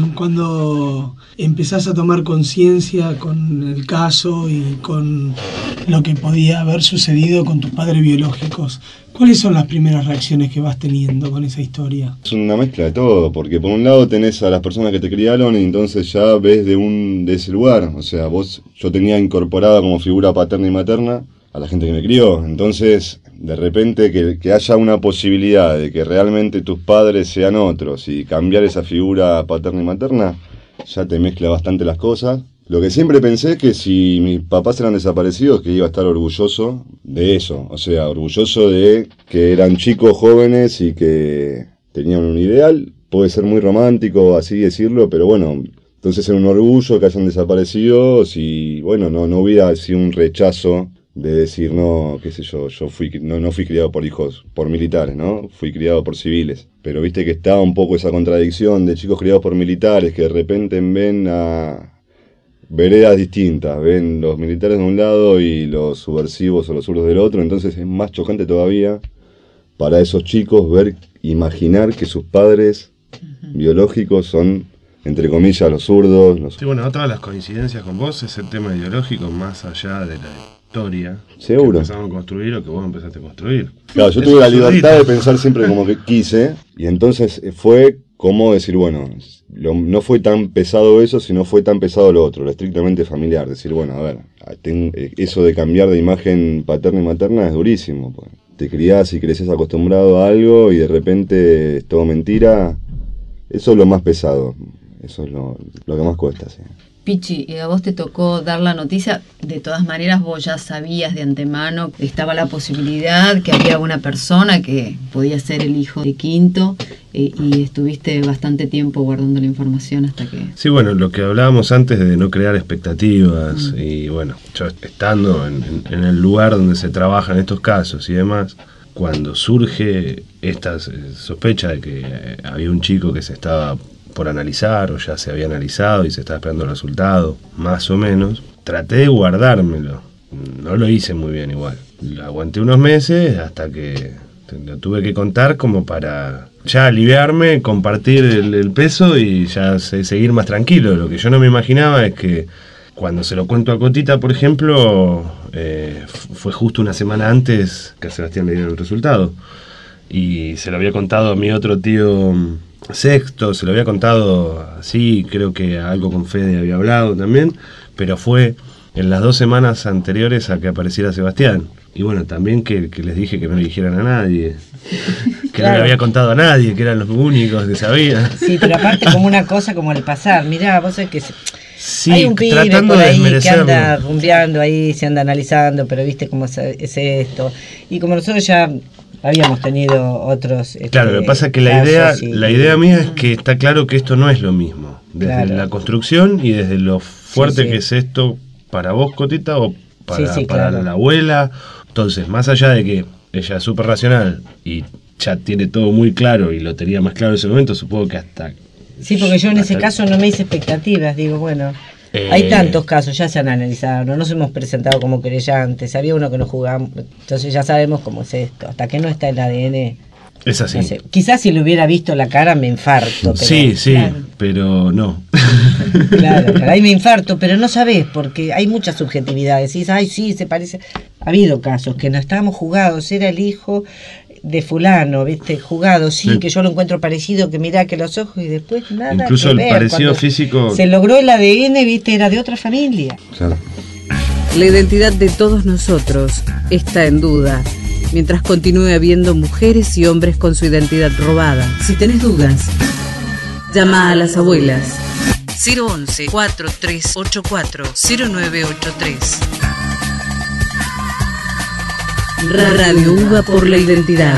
Cuando empezás a tomar conciencia con el caso y con lo que podía haber sucedido con tus padres biológicos, ¿cuáles son las primeras reacciones que vas teniendo con esa historia? Es una mezcla de todo, porque por un lado tenés a las personas que te criaron y entonces ya ves de ese lugar. O sea, yo tenía incorporada como figura paterna y materna a la gente que me crió. Entonces, de repente que haya una posibilidad de que realmente tus padres sean otros y cambiar esa figura paterna y materna, ya te mezcla bastante las cosas. Lo que siempre pensé es que si mis papás eran desaparecidos, que iba a estar orgulloso de eso. O sea, orgulloso de que eran chicos jóvenes y que tenían un ideal. Puede ser muy romántico, así decirlo, pero bueno, entonces era un orgullo que hayan desaparecido. Si, bueno, no hubiera sido un rechazo de decir, no, qué sé yo no fui criado por militares, ¿no? Fui criado por civiles. Pero viste que estaba un poco esa contradicción de chicos criados por militares que de repente ven a veredas distintas, ven los militares de un lado y los subversivos o los zurdos del otro. Entonces es más chocante todavía para esos chicos imaginar que sus padres biológicos son, entre comillas, los zurdos. Sí, bueno, otra de las coincidencias con vos es el tema ideológico, más allá de la historia. Seguro. Que empezamos a construir o que vos empezaste a construir. Claro, yo tuve la libertad de pensar siempre como que quise, y entonces fue como decir, bueno, no fue tan pesado eso, sino fue tan pesado lo otro, lo estrictamente familiar. Decir, bueno, a ver, eso de cambiar de imagen paterna y materna es durísimo. Pues. Te criás y creces acostumbrado a algo y de repente es todo mentira. Eso es lo más pesado, eso es lo que más cuesta, sí. Pichi, a vos te tocó dar la noticia, de todas maneras vos ya sabías de antemano que estaba la posibilidad, que había una persona que podía ser el hijo de Quinto, y estuviste bastante tiempo guardando la información hasta que... Sí, bueno, lo que hablábamos antes de no crear expectativas, y bueno, yo estando en el lugar donde se trabajan estos casos y demás, cuando surge esta sospecha de que había un chico que se estaba por analizar o ya se había analizado y se estaba esperando el resultado, más o menos, traté de guardármelo. No lo hice muy bien igual. Lo aguanté unos meses hasta que lo tuve que contar como para ya aliviarme, compartir el peso y ya seguir más tranquilo. Lo que yo no me imaginaba es que cuando se lo cuento a Cotita, por ejemplo, fue justo una semana antes que a Sebastián le dieron el resultado. Y se lo había contado a mi otro tío Sexto, se lo había contado así, creo que algo con Fede había hablado también, pero fue en las 2 semanas anteriores a que apareciera Sebastián. Y bueno, también que les dije que no le dijeran a nadie, que claro, no le había contado a nadie, que eran los únicos que sabían. Sí, pero aparte como una cosa como al pasar, mirá, vos sabés que sí, hay un pibe por ahí que anda rumbeando ahí, se anda analizando, pero viste cómo es esto. Y como nosotros ya habíamos tenido otros... Claro, lo que pasa es que la idea mía es que está claro que esto no es lo mismo. Desde Claro. la construcción y desde lo fuerte Sí. que es esto para vos, Cotita, o para, Sí, para claro. la abuela. Entonces, más allá de que ella es súper racional y ya tiene todo muy claro y lo tenía más claro en ese momento, supongo que hasta... Sí, porque yo en ese hasta- caso no me hice expectativas, digo, bueno, hay tantos casos, ya se han analizado, no nos hemos presentado como querellantes, había uno que no jugamos, entonces ya sabemos cómo es esto, hasta que no está el ADN. Es así. No sé, quizás si le hubiera visto la cara me infarto. Pero, Sí, sí, claro, pero no. claro, ahí me infarto, pero no sabés, porque hay muchas subjetividades. Decís, ay, sí, se parece. Ha habido casos que no estábamos jugados, era el hijo de fulano, ¿viste? Jugado, sí, Sí. que yo lo encuentro parecido, que mirá que los ojos y después nada. Incluso que el ver. parecido Cuando físico... se logró el ADN, ¿viste? Era de otra familia. Claro. La identidad de todos nosotros está en duda, mientras continúe habiendo mujeres y hombres con su identidad robada. Si tenés dudas, llama a las abuelas. 011-4384-0983. Radio UBA por la identidad.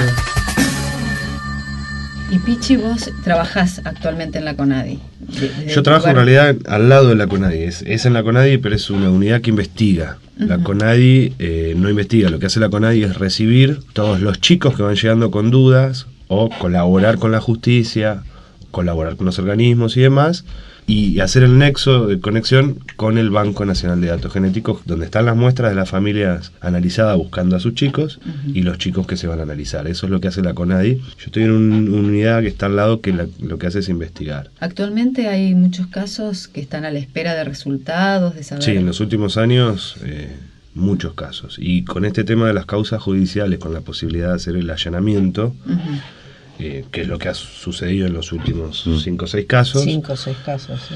Y Pichi, vos trabajás actualmente en la CONADI. Yo trabajo en realidad al lado de la CONADI, es en la CONADI, pero es una unidad que investiga. La CONADI no investiga, lo que hace la CONADI es recibir todos los chicos que van llegando con dudas o colaborar con la justicia, colaborar con los organismos y demás, y hacer el nexo de conexión con el Banco Nacional de Datos Genéticos, donde están las muestras de las familias analizadas buscando a sus chicos y los chicos que se van a analizar. Eso es lo que hace la CONADI. Yo estoy en una unidad que está al lado que lo que hace es investigar. Actualmente hay muchos casos que están a la espera de resultados, de saber... Sí, en los últimos años muchos casos. Y con este tema de las causas judiciales, con la posibilidad de hacer el allanamiento, que es lo que ha sucedido en los últimos 5 o 6 casos. 5 o 6 casos, sí.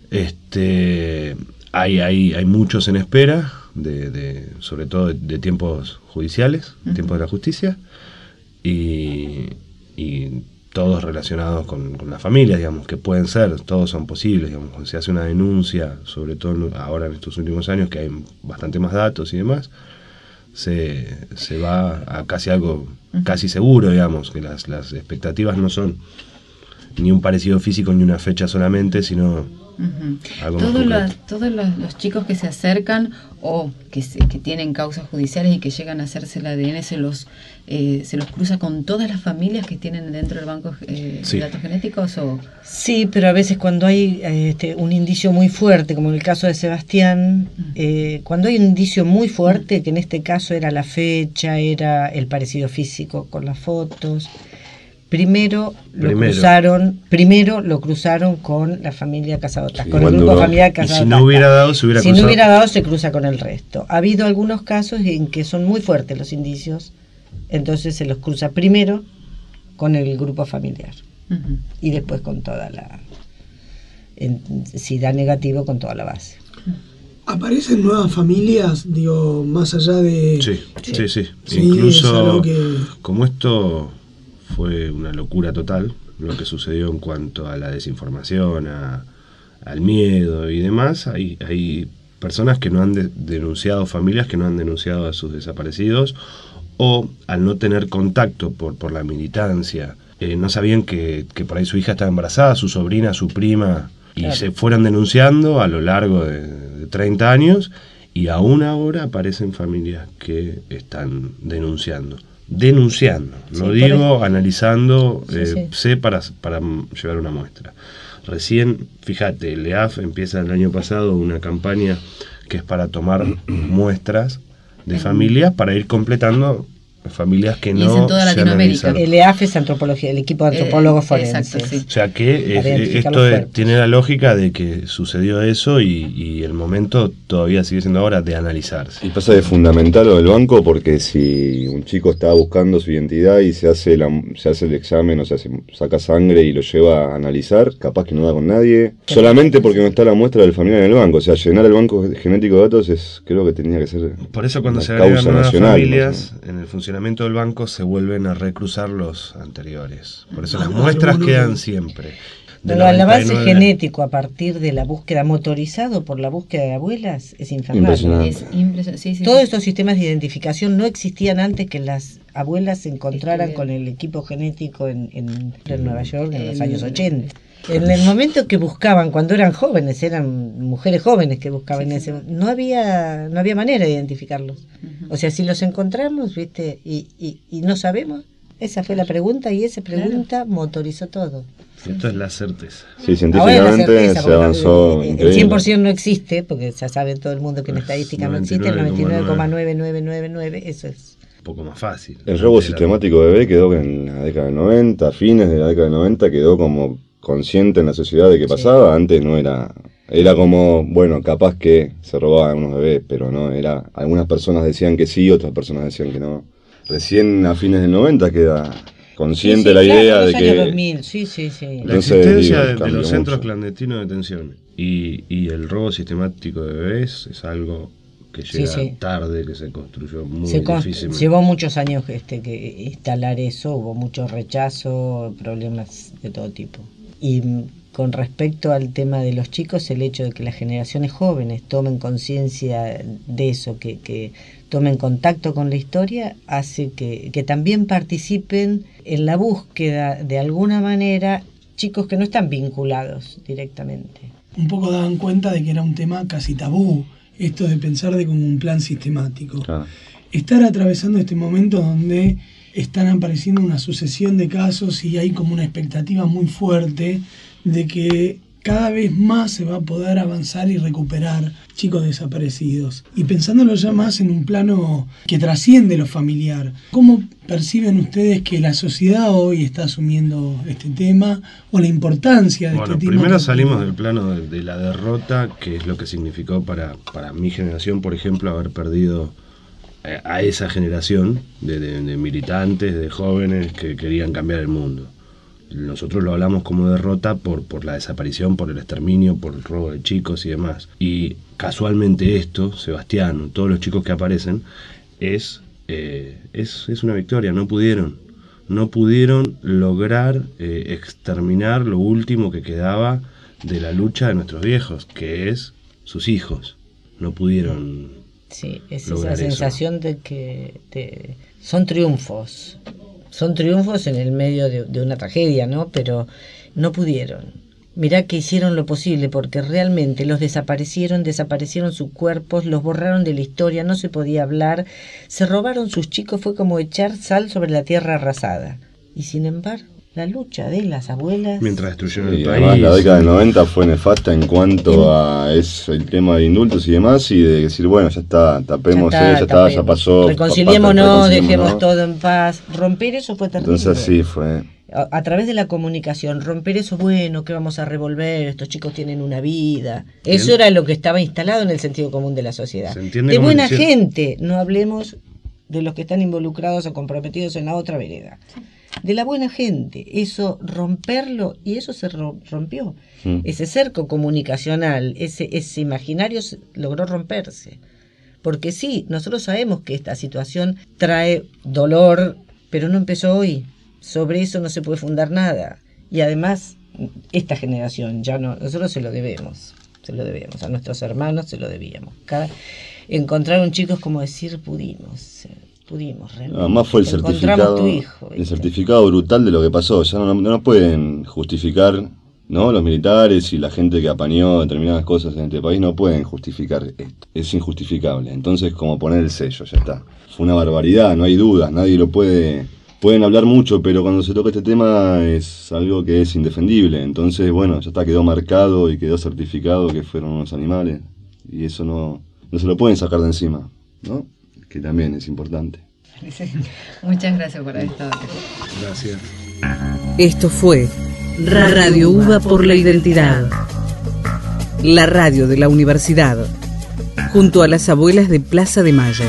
Hay muchos en espera, sobre todo de tiempos judiciales, tiempos de la justicia, y todos relacionados con las familias, digamos, que pueden ser, todos son posibles, digamos, cuando se hace una denuncia, sobre todo ahora en estos últimos años que hay bastante más datos y demás, se va a casi algo casi seguro, digamos, que las expectativas no son ni un parecido físico ni una fecha solamente, sino algo más concreto. Todos los chicos que se acercan o que tienen causas judiciales y que llegan a hacerse el ADN se los cruza con todas las familias que tienen dentro del banco de datos genéticos o... Sí, pero a veces cuando hay un indicio muy fuerte, como en el caso de Sebastián, cuando hay un indicio muy fuerte, que en este caso era la fecha, era el parecido físico con las fotos, primero lo cruzaron con la familia Casado-Tasca, con el grupo familiar Casado-Tasca. Y si no hubiera dado, se hubiera cruzado. Si no hubiera dado, se cruza con el resto. Ha habido algunos casos en que son muy fuertes los indicios, entonces se los cruza primero con el grupo familiar y después con toda si da negativo, con toda la base. ¿Aparecen nuevas familias, digo, más allá de...? Sí. Sí, Incluso, que... como esto fue una locura total, lo que sucedió en cuanto a la desinformación, al miedo y demás, hay personas que no han denunciado, familias que no han denunciado a sus desaparecidos, o al no tener contacto por la militancia, no sabían que por ahí su hija estaba embarazada, su sobrina, su prima, y Claro. se fueron denunciando a lo largo de 30 años, y aún ahora aparecen familias que están denunciando, no Sí, digo analizando, Sí. para llevar una muestra. Recién, fíjate, el EAF empieza el año pasado una campaña que es para tomar muestras de familias para ir completando familias que Y es en no toda se Latinoamérica. analizaron. El EAF es antropología, el equipo de antropólogos forenses. Exacto, sí. O sea que Para identificar esto los cuerpos. tiene la lógica de que sucedió eso y el momento todavía sigue siendo ahora de analizarse. Y pasa de fundamental lo del banco porque si un chico está buscando su identidad y se hace el examen, o sea, se saca sangre y lo lleva a analizar, capaz que no da con nadie, solamente porque no está la muestra del familiar en el banco. O sea, llenar el banco genético de datos creo que tenía que ser Por eso cuando una se agregan causa nuevas nacional, familias, más en el funcionamiento del banco se vuelven a recruzar los anteriores. Por eso las Ah, muestras bueno. quedan siempre. De Pero el avance 99 genético a partir de la búsqueda motorizado por la búsqueda de abuelas es infernal. Impresionante. Es impresionante. Sí, sí, Todos sí. estos sistemas de identificación no existían antes que las abuelas se encontraran Estuvieron. con el equipo genético en Nueva York en los años 80. En el momento que buscaban, cuando eran jóvenes, eran mujeres jóvenes que buscaban no había manera de identificarlos. O sea, si los encontramos, ¿viste? Y no sabemos, esa fue la pregunta y esa pregunta motorizó todo. Esto es la certeza. Sí, científicamente se avanzó. El 100% no existe, porque ya sabe todo el mundo que en estadística no existe, el 99,9999, eso es. Un poco más fácil. El robo sistemático de bebé quedó en la década del 90, fines de la década del 90, quedó como consciente en la sociedad de que pasaba. Antes no era como, bueno, capaz que se robaban unos bebés, pero no, algunas personas decían que sí, otras personas decían que no. Recién a fines del 90 queda consciente la idea de que... 2000, la existencia de los centros clandestinos de detención y el robo sistemático de bebés es algo que llega tarde, que se construyó muy difícil. Llevó muchos años que instalar eso, hubo mucho rechazo, problemas de todo tipo. Y con respecto al tema de los chicos, el hecho de que las generaciones jóvenes tomen conciencia de eso, que tomen contacto con la historia, hace que también participen en la búsqueda, de alguna manera, chicos que no están vinculados directamente. Un poco daban cuenta de que era un tema casi tabú, esto de pensar de como un plan sistemático. Estar atravesando este momento donde están apareciendo una sucesión de casos y hay como una expectativa muy fuerte de que cada vez más se va a poder avanzar y recuperar chicos desaparecidos. Y pensándolo ya más en un plano que trasciende lo familiar, ¿cómo perciben ustedes que la sociedad hoy está asumiendo este tema o la importancia de este tema? Primero salimos del plano de la derrota, que es lo que significó para mi generación, por ejemplo, haber perdido a esa generación de militantes, de jóvenes que querían cambiar el mundo. Nosotros lo hablamos como derrota por la desaparición, por el exterminio, por el robo de chicos y demás. Y casualmente esto, Sebastián, todos los chicos que aparecen, es una victoria. No pudieron lograr exterminar lo último que quedaba de la lucha de nuestros viejos, que es sus hijos. No pudieron. Sí, es esa sensación de que son triunfos. Son triunfos en el medio de una tragedia, ¿no? Pero no pudieron. Mirá que hicieron lo posible, porque realmente los desaparecieron sus cuerpos, los borraron de la historia, no se podía hablar, se robaron sus chicos, fue como echar sal sobre la tierra arrasada. Y sin embargo, la lucha de las abuelas... Mientras destruyeron el país... Además, la década del 90 fue nefasta en cuanto a el tema de indultos y demás, y de decir, bueno, ya está, tapemos, ya pasó... Reconciliémonos, dejemos todo en paz. Romper eso fue terrible. Entonces sí, fue... A través de la comunicación, romper eso, bueno, que vamos a revolver, estos chicos tienen una vida. Eso era lo que estaba instalado en el sentido común de la sociedad. De buena gente, no hablemos de los que están involucrados o comprometidos en la otra vereda. De la buena gente, eso romperlo, y eso se rompió. Ese cerco comunicacional, ese imaginario logró romperse. Porque sí, nosotros sabemos que esta situación trae dolor, pero no empezó hoy. Sobre eso no se puede fundar nada. Y además, esta generación, ya no, nosotros se lo debemos, a nuestros hermanos se lo debíamos. Encontrar un chico es como decir, pudimos realmente. Además fue el certificado brutal de lo que pasó. Ya no pueden justificar, ¿no? Los militares y la gente que apañó determinadas cosas en este país no pueden justificar esto. Es injustificable. Entonces, como poner el sello, ya está. Fue una barbaridad, no hay dudas, nadie lo puede... Pueden hablar mucho, pero cuando se toca este tema es algo que es indefendible. Entonces, bueno, ya está, quedó marcado y quedó certificado que fueron unos animales. Y eso no se lo pueden sacar de encima, ¿no? Que también es importante. Muchas gracias por haber estado aquí. Gracias. Esto fue Radio UBA por la Identidad, la radio de la universidad, junto a las abuelas de Plaza de Mayo.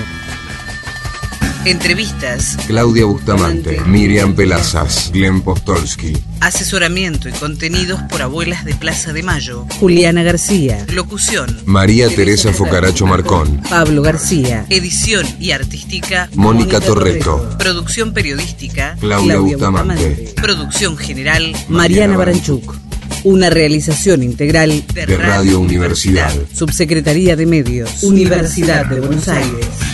Entrevistas. Claudia Bustamante, Miriam Pelazas, Glenn Postolsky. Asesoramiento y contenidos por abuelas de Plaza de Mayo. Juliana García. Locución. María Teresa Focaracho Marcón. Pablo García. Edición y artística. Mónica Torreto. Producción periodística. Claudia Bustamante. Producción general. Mariana Baranchuk. Una realización integral de Radio Universidad. Subsecretaría de Medios. Universidad de Buenos Aires.